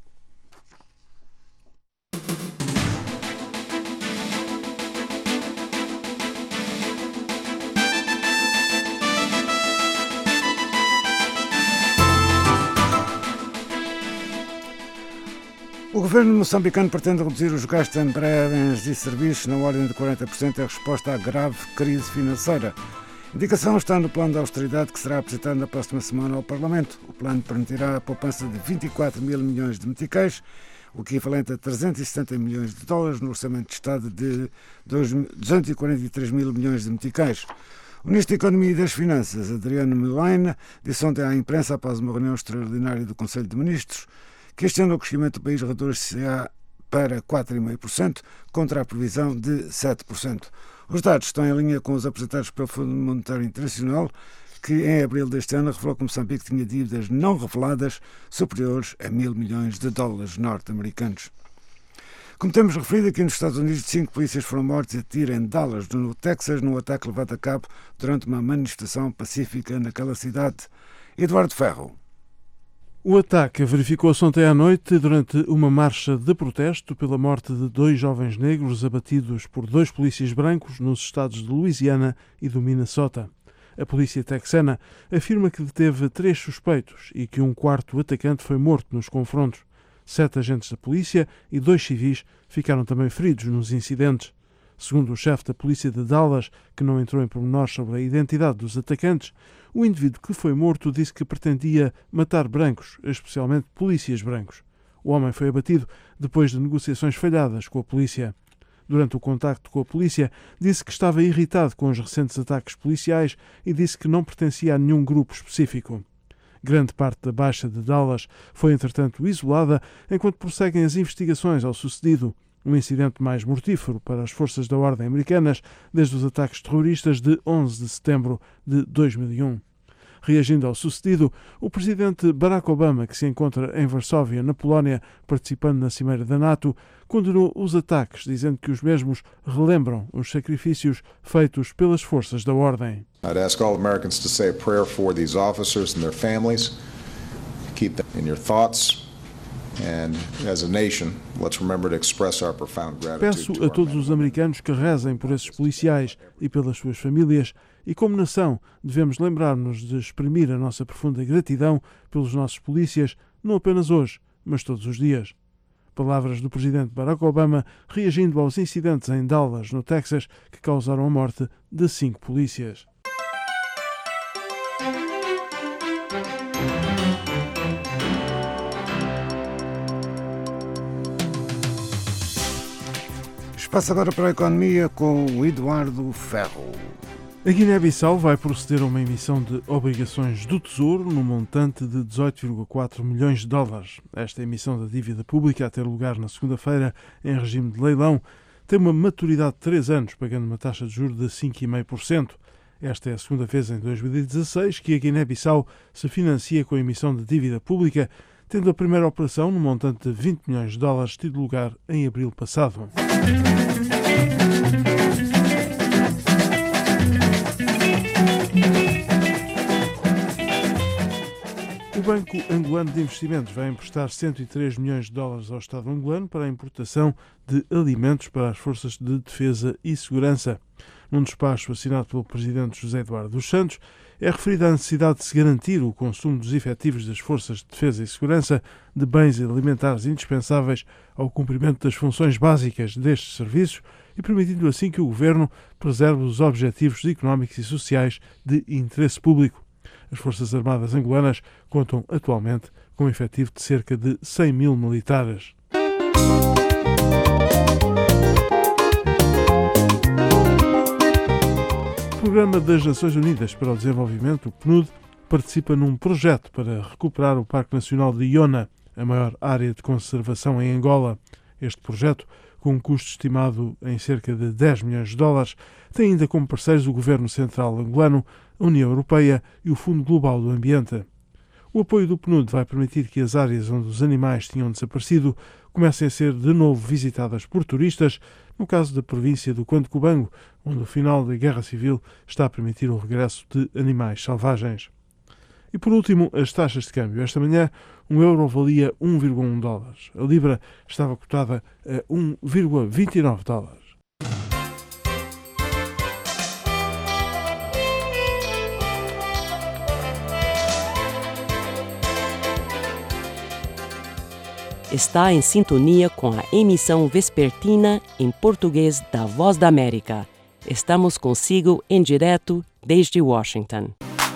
O governo moçambicano pretende reduzir os gastos em bens e serviços na ordem de 40% em resposta à grave crise financeira. A indicação está no plano de austeridade que será apresentado na próxima semana ao Parlamento. O plano permitirá a poupança de 24 mil milhões de meticais, o equivalente a 370 milhões de dólares no orçamento de Estado de 243 mil milhões de meticais. O Ministro da Economia e das Finanças, Adriano Milane, disse ontem à imprensa, após uma reunião extraordinária do Conselho de Ministros, que este ano o crescimento do país reduz-se-á para 4,5%, contra a previsão de 7%. Os dados estão em linha com os apresentados pelo Fundo Monetário Internacional, que em abril deste ano revelou que Moçambique tinha dívidas não reveladas superiores a 1.000 milhões de dólares norte-americanos. Como temos referido, aqui nos Estados Unidos, 5 polícias foram mortos a tiro em Dallas, no Texas, num ataque levado a cabo durante uma manifestação pacífica naquela cidade. Eduardo Ferro. O ataque verificou-se ontem à noite durante uma marcha de protesto pela morte de 2 jovens negros abatidos por 2 polícias brancos nos estados de Louisiana e do Minnesota. A polícia texana afirma que deteve 3 suspeitos e que um quarto atacante foi morto nos confrontos. 7 agentes da polícia e 2 civis ficaram também feridos nos incidentes. Segundo o chefe da polícia de Dallas, que não entrou em pormenores sobre a identidade dos atacantes, o indivíduo que foi morto disse que pretendia matar brancos, especialmente polícias brancos. O homem foi abatido depois de negociações falhadas com a polícia. Durante o contacto com a polícia, disse que estava irritado com os recentes ataques policiais e disse que não pertencia a nenhum grupo específico. Grande parte da Baixa de Dallas foi, entretanto, isolada enquanto prosseguem as investigações ao sucedido. Um incidente mais mortífero para as forças da ordem americanas desde os ataques terroristas de 11 de setembro de 2001. Reagindo ao sucedido, o presidente Barack Obama, que se encontra em Varsóvia, na Polónia, participando na Cimeira da NATO, condenou os ataques, dizendo que os mesmos relembram os sacrifícios feitos pelas forças da ordem. I'd ask all Americans to say a prayer for these officers and their families. Keep them in your thoughts. And as a nation, let's remember to express our profound gratitude. Peço a todos os americanos que rezem por esses policiais e pelas suas famílias, e como nação devemos lembrar-nos de exprimir a nossa profunda gratidão pelos nossos polícias, não apenas hoje, mas todos os dias. Palavras do presidente Barack Obama reagindo aos incidentes em Dallas, no Texas, que causaram a morte de 5 polícias. Passo agora para a economia com o Eduardo Ferro. A Guiné-Bissau vai proceder a uma emissão de obrigações do Tesouro no montante de 18,4 milhões de dólares. Esta emissão da dívida pública, a ter lugar na segunda-feira em regime de leilão, tem uma maturidade de 3 anos, pagando uma taxa de juros de 5,5%. Esta é a segunda vez em 2016 que a Guiné-Bissau se financia com a emissão de dívida pública, tendo a primeira operação, no montante de 20 milhões de dólares, tido lugar em abril passado. O Banco Angolano de Investimentos vai emprestar 103 milhões de dólares ao Estado angolano para a importação de alimentos para as forças de defesa e segurança. Num despacho assinado pelo presidente José Eduardo dos Santos, é referida a necessidade de se garantir o consumo dos efetivos das forças de defesa e segurança de bens alimentares indispensáveis ao cumprimento das funções básicas destes serviços e permitindo assim que o Governo preserve os objetivos económicos e sociais de interesse público. As Forças Armadas angolanas contam atualmente com um efetivo de cerca de 100 mil militares. O Programa das Nações Unidas para o Desenvolvimento, o PNUD, participa num projeto para recuperar o Parque Nacional de Iona, a maior área de conservação em Angola. Este projeto, com um custo estimado em cerca de 10 milhões de dólares, tem ainda como parceiros o Governo Central angolano, a União Europeia e o Fundo Global do Ambiente. O apoio do PNUD vai permitir que as áreas onde os animais tinham desaparecido comecem a ser de novo visitadas por turistas, no caso da província do Quanto Cubango, onde o final da Guerra Civil está a permitir o regresso de animais selvagens. E por último, as taxas de câmbio. Esta manhã, um euro valia 1,1 dólares. A libra estava cotada a 1,29 dólares. Está em sintonia com a emissão vespertina em português da Voz da América. Estamos consigo em direto desde Washington.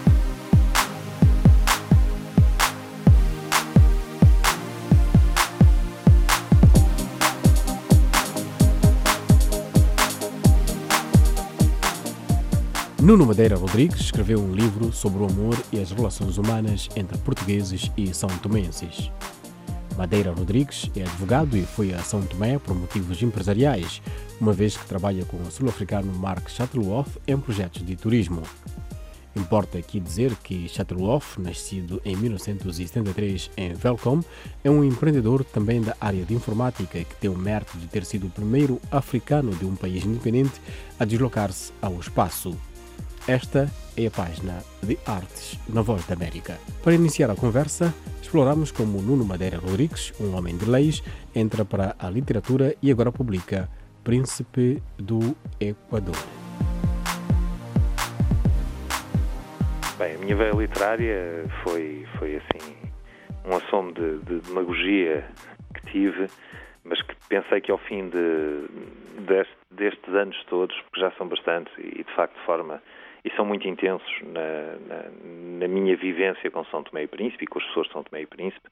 Nuno Madeira Rodrigues escreveu um livro sobre o amor e as relações humanas entre portugueses e são-tomenses. Madeira Rodrigues é advogado e foi a São Tomé por motivos empresariais, uma vez que trabalha com o sul-africano Mark Shuttleworth em projetos de turismo. Importa aqui dizer que Shuttleworth, nascido em 1973 em Welkom, é um empreendedor também da área de informática que tem o mérito de ter sido o primeiro africano de um país independente a deslocar-se ao espaço. Esta é a página de artes na Voz da América. Para iniciar a conversa, exploramos como Nuno Madeira Rodrigues, um homem de leis, entra para a literatura e agora publica Príncipe do Equador. Bem, a minha veia literária foi assim, um assomo de demagogia que tive, mas que pensei que ao fim destes anos todos, porque já são bastantes e de facto de forma... e são muito intensos na minha vivência com São Tomé e Príncipe e com as pessoas de São Tomé e Príncipe,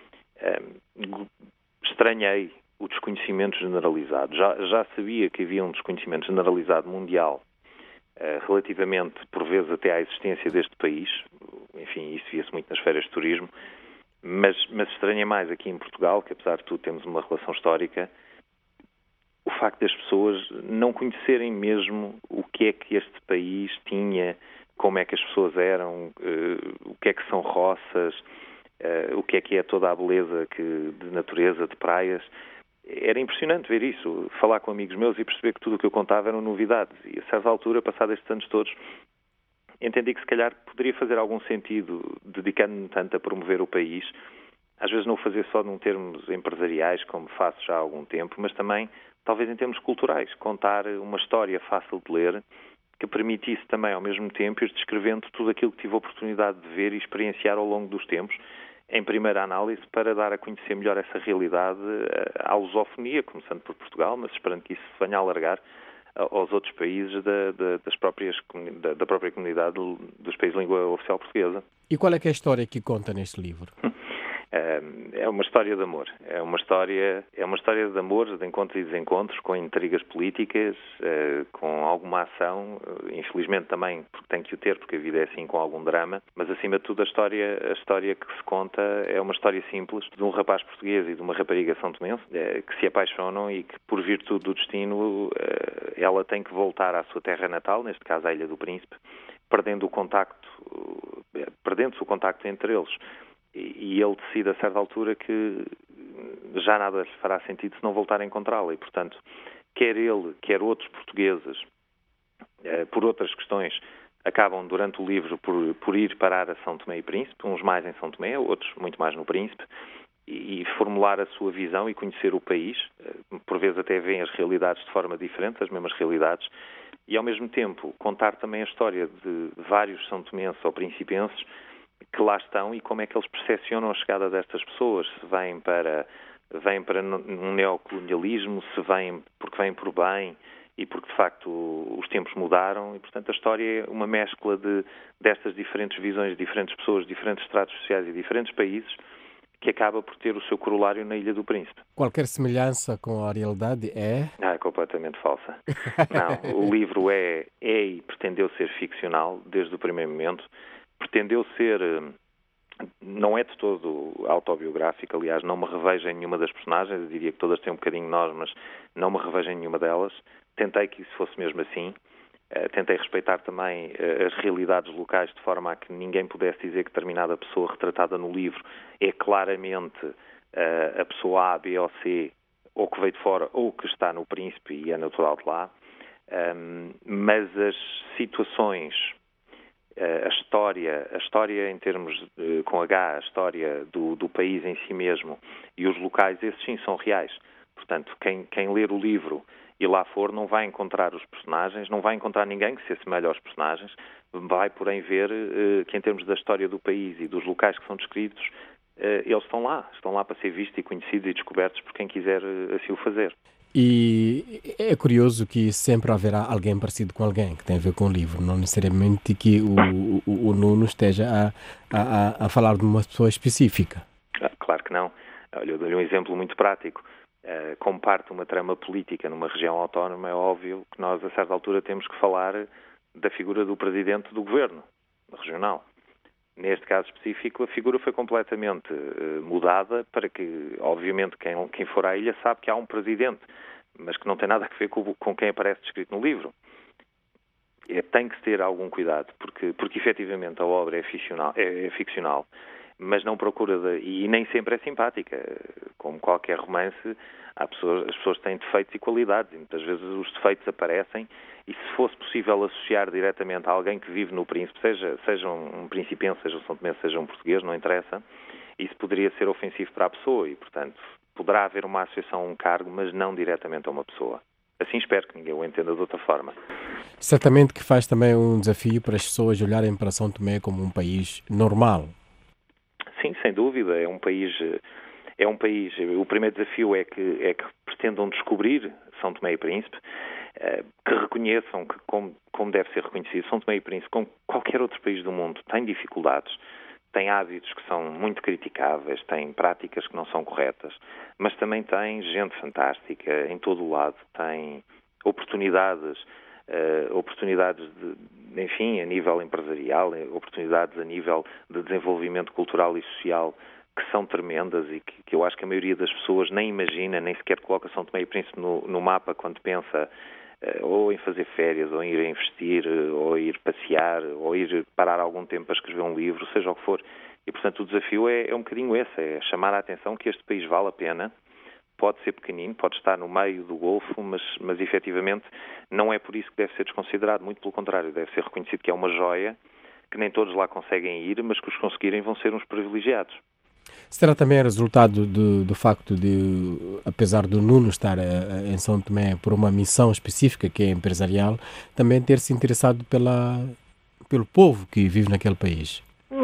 estranhei o desconhecimento generalizado. Já sabia que havia um desconhecimento generalizado mundial relativamente, por vezes, até à existência deste país. Enfim, isso via-se muito nas férias de turismo, mas estranhei mais aqui em Portugal, que apesar de tudo temos uma relação histórica, o facto das pessoas não conhecerem mesmo o que é que este país tinha, como é que as pessoas eram, o que é que são roças, o que é toda a beleza de natureza, de praias. Era impressionante ver isso, falar com amigos meus e perceber que tudo o que eu contava eram novidades. E a certa altura, passados estes anos todos, entendi que se calhar poderia fazer algum sentido, dedicando-me tanto a promover o país, às vezes não o fazer só num termos empresariais, como faço já há algum tempo, mas também talvez em termos culturais, contar uma história fácil de ler, que permitisse também ao mesmo tempo ir descrevendo tudo aquilo que tive a oportunidade de ver e experienciar ao longo dos tempos, em primeira análise, para dar a conhecer melhor essa realidade à lusofonia, começando por Portugal, mas esperando que isso se venha a alargar aos outros países da própria comunidade dos países de língua oficial portuguesa. E qual é que é a história que conta neste livro? É uma história de amor. É uma história de amor, de encontros e desencontros, com intrigas políticas, com alguma ação, infelizmente também, porque tem que o ter, porque a vida é assim, com algum drama, mas acima de tudo a história que se conta é uma história simples de um rapaz português e de uma rapariga são-tomense que se apaixonam e que, por virtude do destino, ela tem que voltar à sua terra natal, neste caso à Ilha do Príncipe, perdendo-se o contacto entre eles. E ele decide a certa altura que já nada lhe fará sentido se não voltar a encontrá-la. E, portanto, quer ele, quer outros portugueses, por outras questões, acabam durante o livro por ir parar a São Tomé e Príncipe, uns mais em São Tomé, outros muito mais no Príncipe, e formular a sua visão e conhecer o país. Por vezes até veem as realidades de forma diferente, as mesmas realidades, e ao mesmo tempo contar também a história de vários são tomenses ou principenses que lá estão e como é que eles percepcionam a chegada destas pessoas, se vêm para um neocolonialismo, se vêm porque vêm por bem e porque de facto os tempos mudaram, e portanto a história é uma mescla destas diferentes visões, diferentes pessoas, diferentes estratos sociais e diferentes países, que acaba por ter o seu corolário na Ilha do Príncipe. Qualquer semelhança com a realidade é completamente falsa. Não, o livro é e pretendeu ser ficcional desde o primeiro momento. Pretendeu ser, não é de todo autobiográfico, aliás, não me revejo em nenhuma das personagens, eu diria que todas têm um bocadinho de nós, mas não me revejo em nenhuma delas. Tentei que isso fosse mesmo assim. Tentei respeitar também as realidades locais de forma a que ninguém pudesse dizer que determinada pessoa retratada no livro é claramente a pessoa A, B ou C, ou que veio de fora ou que está no Príncipe e é natural de lá. Mas as situações, a história em termos com H, a história do país em si mesmo e os locais, esses sim são reais. Portanto, quem ler o livro e lá for, não vai encontrar os personagens, não vai encontrar ninguém que se assemelhe aos personagens, vai, porém, ver que em termos da história do país e dos locais que são descritos, eles estão lá para ser vistos e conhecidos e descobertos por quem quiser assim o fazer. E é curioso que sempre haverá alguém parecido com alguém que tem a ver com o livro, não necessariamente que o Nuno esteja a falar de uma pessoa específica. Claro que não. Olha, eu dou-lhe um exemplo muito prático. Como parte uma trama política numa região autónoma, é óbvio que nós, a certa altura, temos que falar da figura do presidente do governo regional. Neste caso específico, a figura foi completamente mudada para que, obviamente, quem for à ilha sabe que há um presidente, mas que não tem nada a ver com quem aparece descrito no livro. Tem que ter algum cuidado, porque efetivamente a obra é ficcional, mas não procura, e nem sempre é simpática. Como qualquer romance, as pessoas têm defeitos e qualidades, e muitas vezes os defeitos aparecem, e se fosse possível associar diretamente a alguém que vive no Príncipe, seja um principense, seja um são tomense, seja um português, não interessa, isso poderia ser ofensivo para a pessoa, e portanto poderá haver uma associação a um cargo, mas não diretamente a uma pessoa. Assim espero que ninguém o entenda de outra forma. Certamente que faz também um desafio para as pessoas olharem para São Tomé como um país normal. Sim, sem dúvida, é um país, o primeiro desafio é que pretendam descobrir São Tomé e Príncipe, que reconheçam que, como deve ser reconhecido, São Tomé e Príncipe, como qualquer outro país do mundo, tem dificuldades, tem hábitos que são muito criticáveis, tem práticas que não são corretas, mas também tem gente fantástica em todo o lado, tem oportunidades enfim, a nível empresarial, oportunidades a nível de desenvolvimento cultural e social que são tremendas e que eu acho que a maioria das pessoas nem imagina, nem sequer coloca São Tomé e Príncipe no mapa quando pensa ou em fazer férias, ou em ir investir, ou ir passear, ou ir parar algum tempo para escrever um livro, seja o que for. E, portanto, o desafio é um bocadinho esse, é chamar a atenção que este país vale a pena. Pode ser pequenino, pode estar no meio do Golfo, mas efetivamente não é por isso que deve ser desconsiderado, muito pelo contrário, deve ser reconhecido que é uma joia, que nem todos lá conseguem ir, mas que os conseguirem vão ser uns privilegiados. Será também resultado do facto de, apesar do Nuno estar em São Tomé por uma missão específica que é empresarial, também ter se interessado pelo povo que vive naquele país?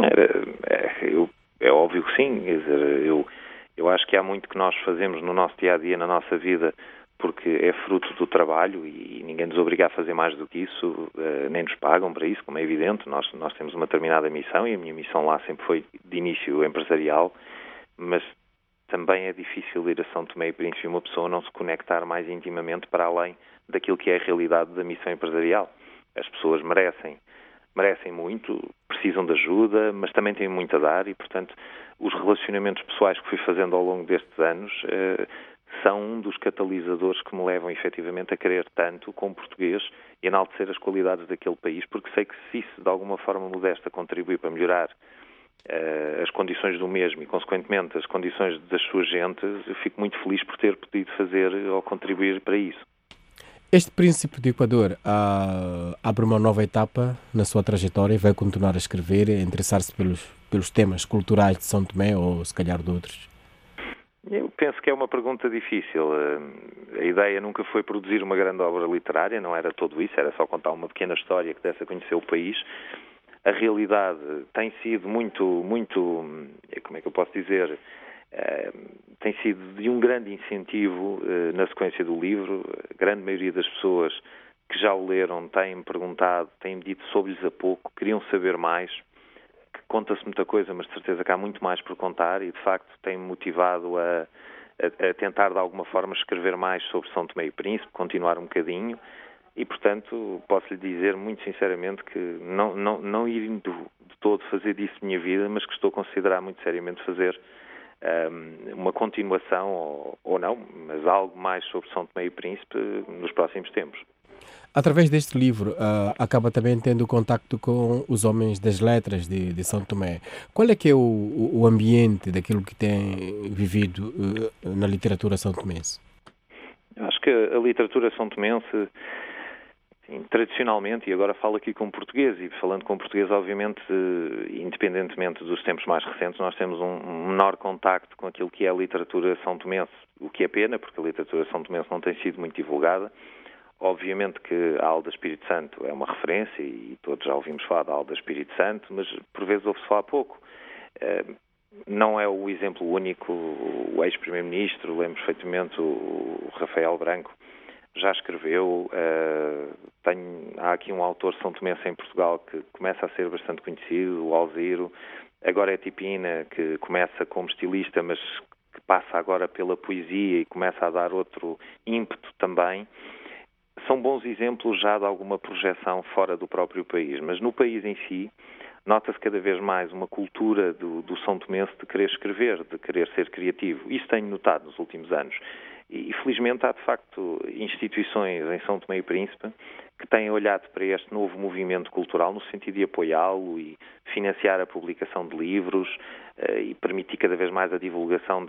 É óbvio que sim, quer dizer, eu acho que há muito que nós fazemos no nosso dia-a-dia, na nossa vida, porque é fruto do trabalho e ninguém nos obriga a fazer mais do que isso, nem nos pagam para isso, como é evidente. Nós temos uma determinada missão e a minha missão lá sempre foi de início empresarial, mas também é difícil ir a São Tomé e Príncipe e uma pessoa não se conectar mais intimamente para além daquilo que é a realidade da missão empresarial. As pessoas merecem muito, precisam de ajuda, mas também têm muito a dar e, portanto, os relacionamentos pessoais que fui fazendo ao longo destes anos são um dos catalisadores que me levam efetivamente a querer tanto como português e enaltecer as qualidades daquele país, porque sei que se isso de alguma forma modesta contribuir para melhorar as condições do mesmo e, consequentemente, as condições das suas gentes, eu fico muito feliz por ter podido fazer ou contribuir para isso. Este príncipe do Equador abre uma nova etapa na sua trajetória e vai continuar a escrever e a interessar-se pelos temas culturais de São Tomé ou se calhar de outros? Eu penso que é uma pergunta difícil. A ideia nunca foi produzir uma grande obra literária, não era tudo isso, era só contar uma pequena história que desse a conhecer o país. A realidade tem sido muito, como é que eu posso dizer, tem sido de um grande incentivo na sequência do livro. A grande maioria das pessoas que já o leram têm-me perguntado, têm-me dito sobre-lhes a pouco, queriam saber mais. Conta-se muita coisa, mas de certeza que há muito mais por contar e, de facto, tem-me motivado a tentar, de alguma forma, escrever mais sobre São Tomé e Príncipe, continuar um bocadinho e, portanto, posso-lhe dizer muito sinceramente que não indo de todo fazer disso minha vida, mas que estou a considerar muito seriamente fazer uma continuação, ou não, mas algo mais sobre São Tomé e Príncipe nos próximos tempos. Através deste livro, acaba também tendo contacto com os homens das letras de São Tomé. Qual é que é o ambiente daquilo que tem vivido na literatura são-tomense? Acho que a literatura são-tomense, tradicionalmente, e agora falo aqui com português, e falando com português, obviamente, independentemente dos tempos mais recentes, nós temos um menor contacto com aquilo que é a literatura são-tomense, o que é pena, porque a literatura são-tomense não tem sido muito divulgada. Obviamente que a Alda Espírito Santo é uma referência e todos já ouvimos falar da Alda Espírito Santo, mas por vezes ouve-se falar pouco. Não é o exemplo único. O ex-primeiro-ministro, lembro perfeitamente, o Rafael Branco, já escreveu. Há aqui um autor são-tomense em Portugal que começa a ser bastante conhecido, o Alziro. Agora é Tipina, que começa como estilista, mas que passa agora pela poesia e começa a dar outro ímpeto também. São bons exemplos já de alguma projeção fora do próprio país, mas no país em si nota-se cada vez mais uma cultura do são-tomense de querer escrever, de querer ser criativo. Isso tenho notado nos últimos anos. E felizmente há de facto instituições em São Tomé e Príncipe que têm olhado para este novo movimento cultural no sentido de apoiá-lo e financiar a publicação de livros e permitir cada vez mais a divulgação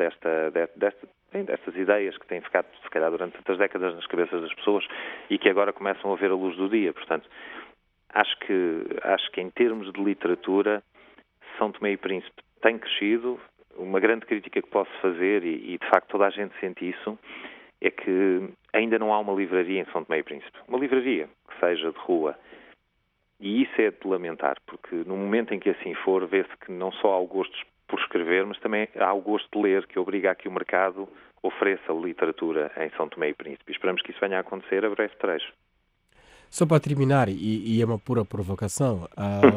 destas ideias que têm ficado, se calhar, durante tantas décadas nas cabeças das pessoas e que agora começam a ver a luz do dia. Portanto, acho que em termos de literatura, São Tomé e Príncipe tem crescido. Uma grande crítica que posso fazer, e de facto toda a gente sente isso, é que ainda não há uma livraria em São Tomé e Príncipe. Uma livraria que seja de rua. E isso é de lamentar, porque no momento em que assim for, vê-se que não só há o gosto por escrever, mas também há o gosto de ler, que obriga a que o mercado ofereça literatura em São Tomé e Príncipe. Esperamos que isso venha a acontecer a breve trecho. Só para terminar, e é uma pura provocação,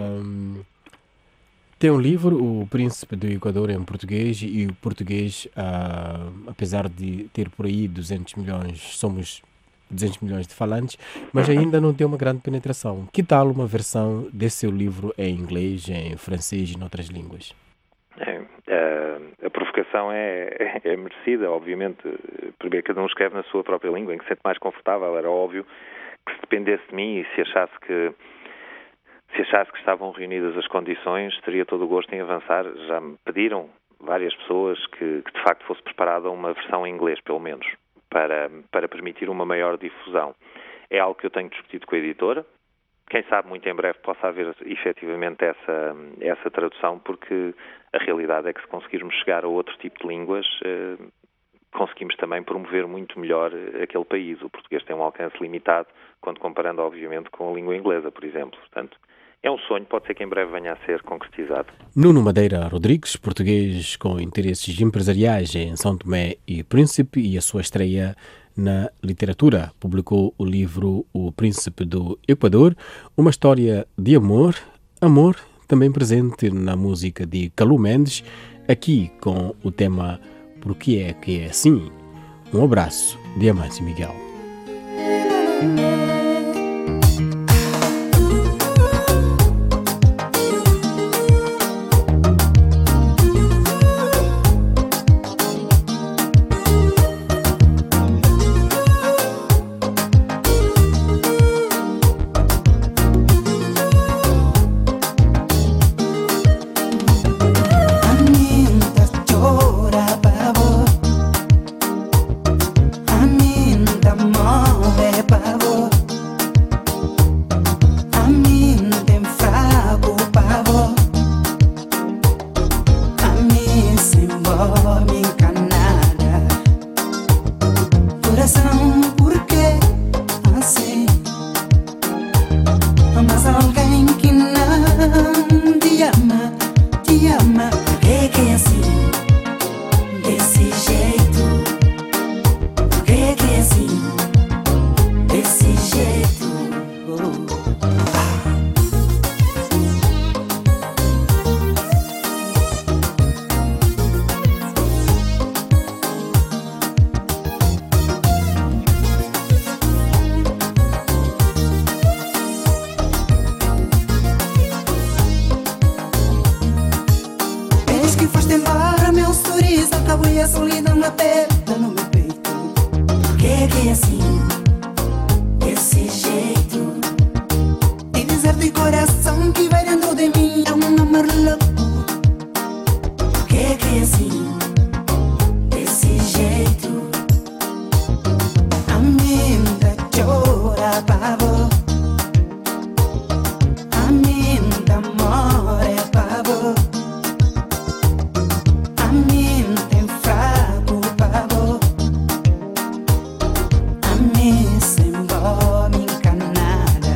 tem um livro, O Príncipe do Equador, em português, e o português, apesar de ter por aí 200 milhões, somos 200 milhões de falantes, mas ainda não tem uma grande penetração. Que tal uma versão desse seu livro em inglês, em francês e noutras línguas? A provocação é merecida, obviamente. Primeiro, cada um escreve na sua própria língua, em que se sente mais confortável. Era óbvio que se dependesse de mim e se achasse que estavam reunidas as condições, teria todo o gosto em avançar. Já me pediram várias pessoas que de facto fosse preparada uma versão em inglês, pelo menos, para permitir uma maior difusão. É algo que eu tenho discutido com a editora. Quem sabe muito em breve possa haver efetivamente essa tradução, porque a realidade é que se conseguirmos chegar a outro tipo de línguas, conseguimos também promover muito melhor aquele país. O português tem um alcance limitado, quando comparando, obviamente, com a língua inglesa, por exemplo. Portanto, é um sonho, pode ser que em breve venha a ser concretizado. Nuno Madeira Rodrigues, português com interesses empresariais em São Tomé e Príncipe, e a sua estreia na literatura. Publicou o livro O Príncipe do Equador, uma história de amor também presente na música de Calu Mendes, aqui com o tema Por que é que é assim? Um abraço de Amâncio Miguel. Pavo foste embora, meu sorriso acabou e a solidão aperta no meu peito. Que é assim, desse jeito, de dizer de coração que vai dentro de mim é um amor louco. Que é assim, desse jeito, a minha chora pavo, a minha amor é pavo, a minha tem fraco pavo, a minha sem bom encanada.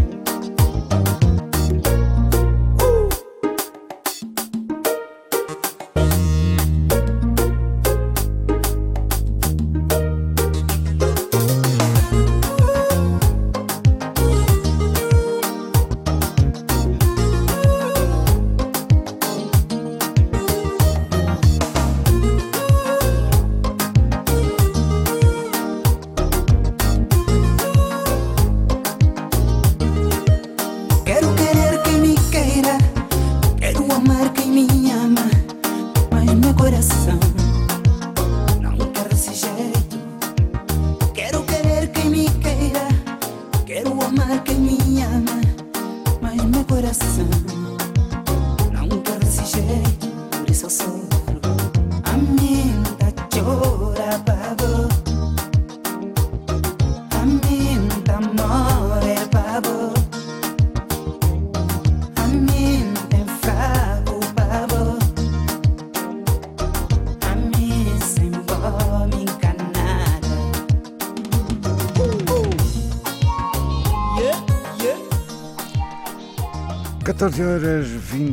14 horas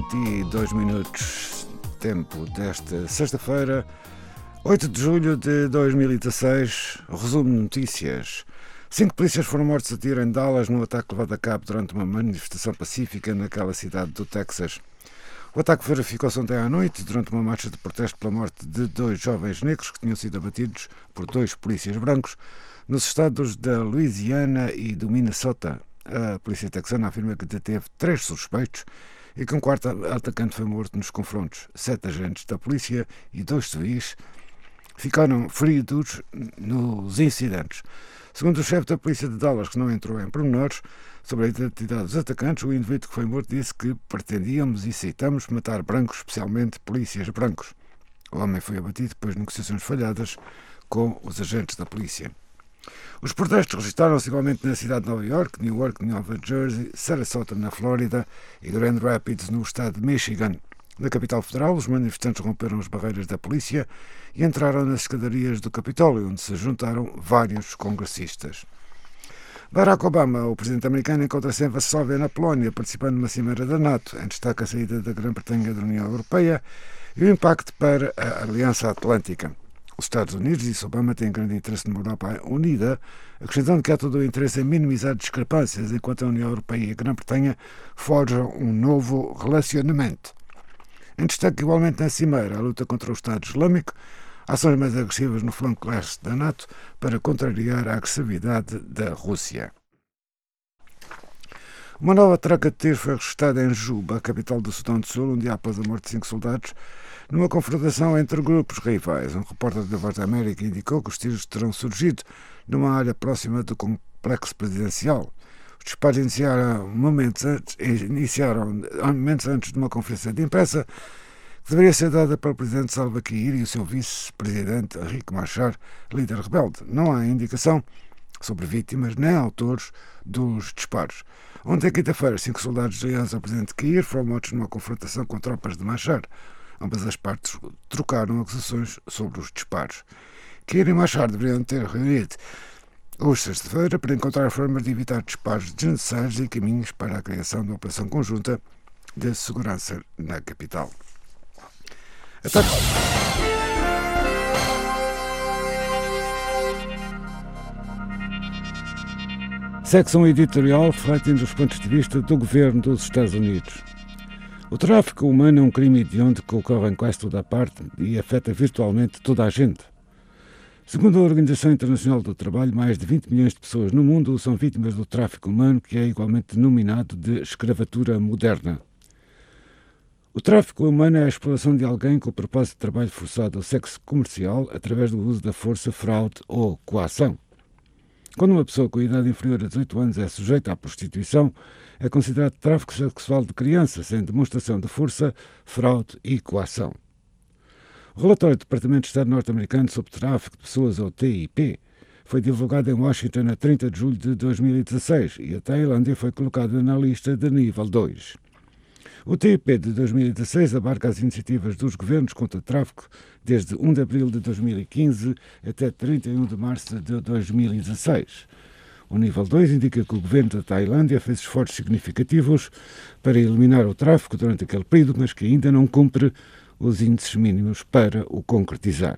22 minutos, tempo desta sexta-feira, 8 de julho de 2016. Resumo de notícias. 5 polícias foram mortos a tiro em Dallas num ataque levado a cabo durante uma manifestação pacífica naquela cidade do Texas. O ataque verificou-se ontem à noite durante uma marcha de protesto pela morte de 2 jovens negros que tinham sido abatidos por 2 polícias brancos nos estados da Louisiana e do Minnesota. A polícia texana afirma que deteve 3 suspeitos e que um 4º atacante foi morto nos confrontos. 7 agentes da polícia e 2 civis ficaram feridos nos incidentes. Segundo o chefe da polícia de Dallas, que não entrou em pormenores sobre a identidade dos atacantes, o indivíduo que foi morto disse que pretendíamos e aceitamos matar brancos, especialmente polícias brancos. O homem foi abatido depois de negociações falhadas com os agentes da polícia. Os protestos registraram-se igualmente na cidade de Nova York, New York, Nova Jersey, Sarasota, na Flórida e Grand Rapids, no estado de Michigan. Na capital federal, os manifestantes romperam as barreiras da polícia e entraram nas escadarias do Capitólio, onde se juntaram vários congressistas. Barack Obama, o presidente americano, encontra-se em Varsóvia, na Polónia, participando numa cimeira da NATO. Em destaque a saída da Grã-Bretanha da União Europeia e o impacto para a Aliança Atlântica. Os Estados Unidos, disse Obama, têm grande interesse numa Europa unida, acrescentando que há todo o interesse em minimizar discrepâncias, enquanto a União Europeia e a Grã-Bretanha forjam um novo relacionamento. Em destaque igualmente na cimeira, a luta contra o Estado Islâmico, ações mais agressivas no flanco leste da NATO para contrariar a agressividade da Rússia. Uma nova troca de tiros foi registrada em Juba, a capital do Sudão do Sul, um dia após a morte de 5 soldados, numa confrontação entre grupos rivais. Um repórter da Voz da América indicou que os tiros terão surgido numa área próxima do complexo presidencial. Os disparos iniciaram momentos antes de uma conferência de imprensa que deveria ser dada pelo presidente Salva Kiir e o seu vice-presidente Riek Machar, líder rebelde. Não há indicação sobre vítimas nem autores dos disparos. Ontem, quinta-feira, 5 soldados leais ao presidente Kiir foram mortos numa confrontação com tropas de Machar. Ambas as partes trocaram acusações sobre os disparos. Kiir e Machar deveriam ter reunido hoje, sexta-feira, para encontrar formas de evitar disparos desnecessários e caminhos para a criação de uma operação conjunta de segurança na capital. Secção editorial refletindo os pontos de vista do governo dos Estados Unidos. O tráfico humano é um crime hediondo que ocorre em quase toda a parte e afeta virtualmente toda a gente. Segundo a Organização Internacional do Trabalho, mais de 20 milhões de pessoas no mundo são vítimas do tráfico humano, que é igualmente denominado de escravatura moderna. O tráfico humano é a exploração de alguém com o propósito de trabalho forçado ou sexo comercial através do uso da força, fraude ou coação. Quando uma pessoa com idade inferior a 18 anos é sujeita à prostituição, é considerado tráfico sexual de criança, sem demonstração de força, fraude e coação. O relatório do Departamento de Estado norte-americano sobre tráfico de pessoas, ou TIP, foi divulgado em Washington a 30 de julho de 2016 e a Tailândia foi colocada na lista de nível 2. O TIP de 2016 abarca as iniciativas dos governos contra o tráfico desde 1 de abril de 2015 até 31 de março de 2016. O nível 2 indica que o governo da Tailândia fez esforços significativos para eliminar o tráfico durante aquele período, mas que ainda não cumpre os índices mínimos para o concretizar.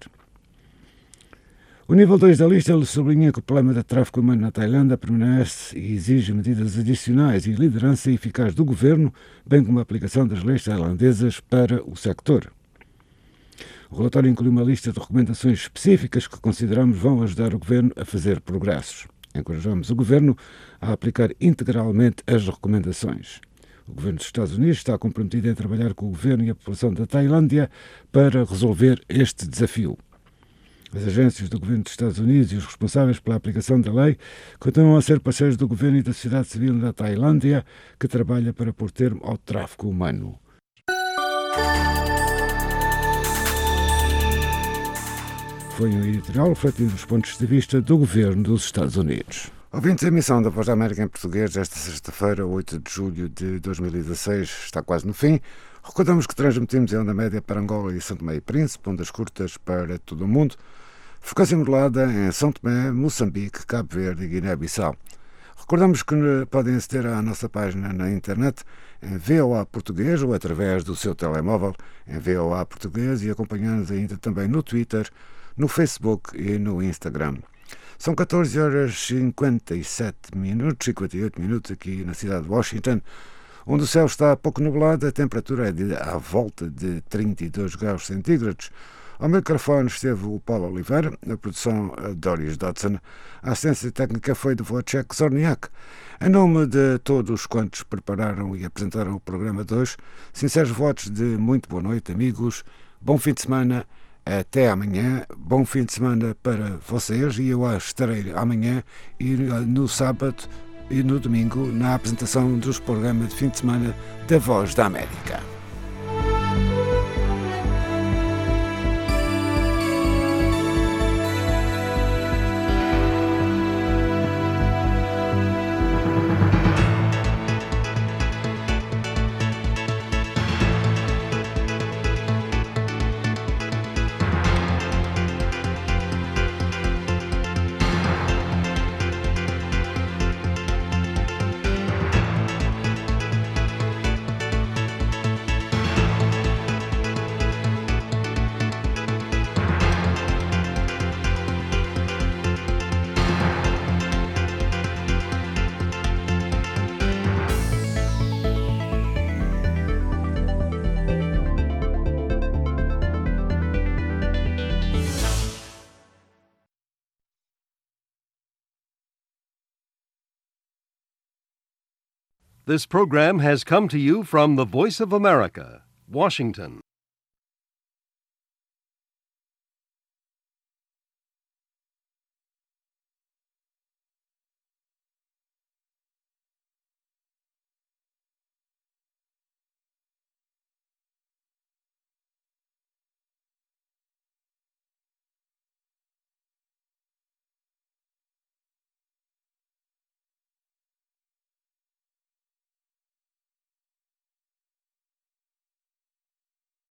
O nível 2 da lista sublinha que o problema do tráfico humano na Tailândia permanece e exige medidas adicionais e liderança eficaz do governo, bem como a aplicação das leis tailandesas para o sector. O relatório inclui uma lista de recomendações específicas que consideramos vão ajudar o governo a fazer progressos. Encorajamos o governo a aplicar integralmente as recomendações. O governo dos Estados Unidos está comprometido em trabalhar com o governo e a população da Tailândia para resolver este desafio. As agências do governo dos Estados Unidos e os responsáveis pela aplicação da lei continuam a ser parceiros do governo e da sociedade civil da Tailândia, que trabalha para pôr termo ao tráfico humano. Foi um editorial refletindo os pontos de vista do governo dos Estados Unidos. Ouvintes, a emissão da Voz da América em português desta sexta-feira, 8 de julho de 2016, está quase no fim. Recordamos que transmitimos em onda média para Angola e São Tomé e Príncipe, ondas curtas para todo o mundo. Frequência modulada em São Tomé, Moçambique, Cabo Verde e Guiné-Bissau. Recordamos que podem aceder à nossa página na internet em VOA Português ou através do seu telemóvel em VOA Português e acompanhar-nos ainda também no Twitter, no Facebook e no Instagram. São 14 horas 58 minutos aqui na cidade de Washington, onde o céu está pouco nublado, a temperatura é à volta de 32 graus centígrados. Ao microfone esteve o Paulo Oliveira, a produção Doris Dodson, a assistência técnica foi de Wojciech Zorniak. Em nome de todos quantos prepararam e apresentaram o programa de hoje, sinceros votos de muito boa noite, amigos, bom fim de semana, até amanhã, bom fim de semana para vocês e eu estarei amanhã e no sábado e no domingo na apresentação dos programas de fim de semana da Voz da América. This program has come to you from the Voice of America, Washington.